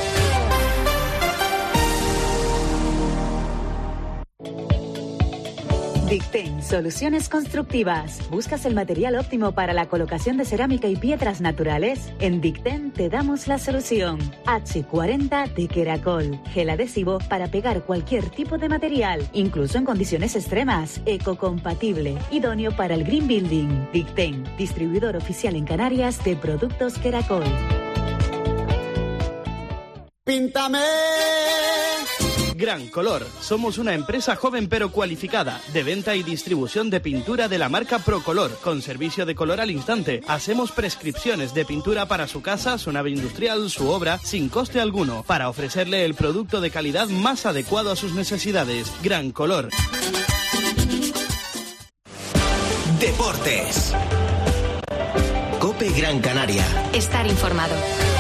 Dicten, soluciones constructivas. ¿Buscas el material óptimo para la colocación de cerámica y piedras naturales? En Dicten te damos la solución. hache cuarenta de Queracol. Gel adhesivo para pegar cualquier tipo de material, incluso en condiciones extremas. Ecocompatible. Idóneo para el green building. Dicten, distribuidor oficial en Canarias de productos Queracol. Píntame Gran Color. Somos una empresa joven pero cualificada, de venta y distribución de pintura de la marca Procolor, con servicio de color al instante. Hacemos prescripciones de pintura para su casa, su nave industrial, su obra, sin coste alguno, para ofrecerle el producto de calidad más adecuado a sus necesidades. Gran Color. Deportes. COPE Gran Canaria. Estar informado.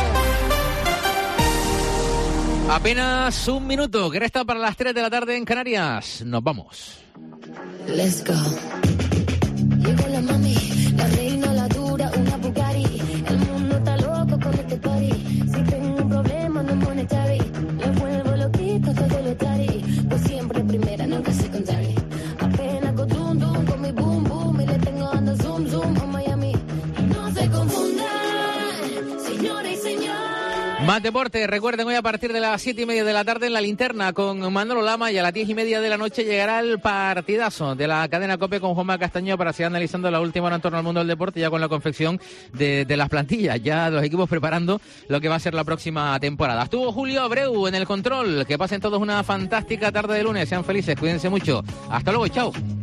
Apenas un minuto, que resta para las tres de la tarde en Canarias. Nos vamos. Let's go. Llegó la mami, la reina, la dura, una Bugatti. El mundo está loco con este party. Si tengo un problema no monetary, me vuelvo loquito todo lo tari. Pues siempre primera, nunca secondary. Apenas con dum dum, con mi boom boom. Y le tengo ando zoom zoom a Miami. No se confundan, señores y señores. Más deporte, recuerden, hoy a partir de las siete y media de la tarde en La Linterna con Manolo Lama, y a las diez y media de la noche llegará el partidazo de la cadena COPE con Juanma Castaño para seguir analizando la última hora en torno al mundo del deporte, ya con la confección de, de las plantillas, ya los equipos preparando lo que va a ser la próxima temporada. Estuvo Julio Abreu en el control. Que pasen todos una fantástica tarde de lunes, sean felices, cuídense mucho. Hasta luego, chao.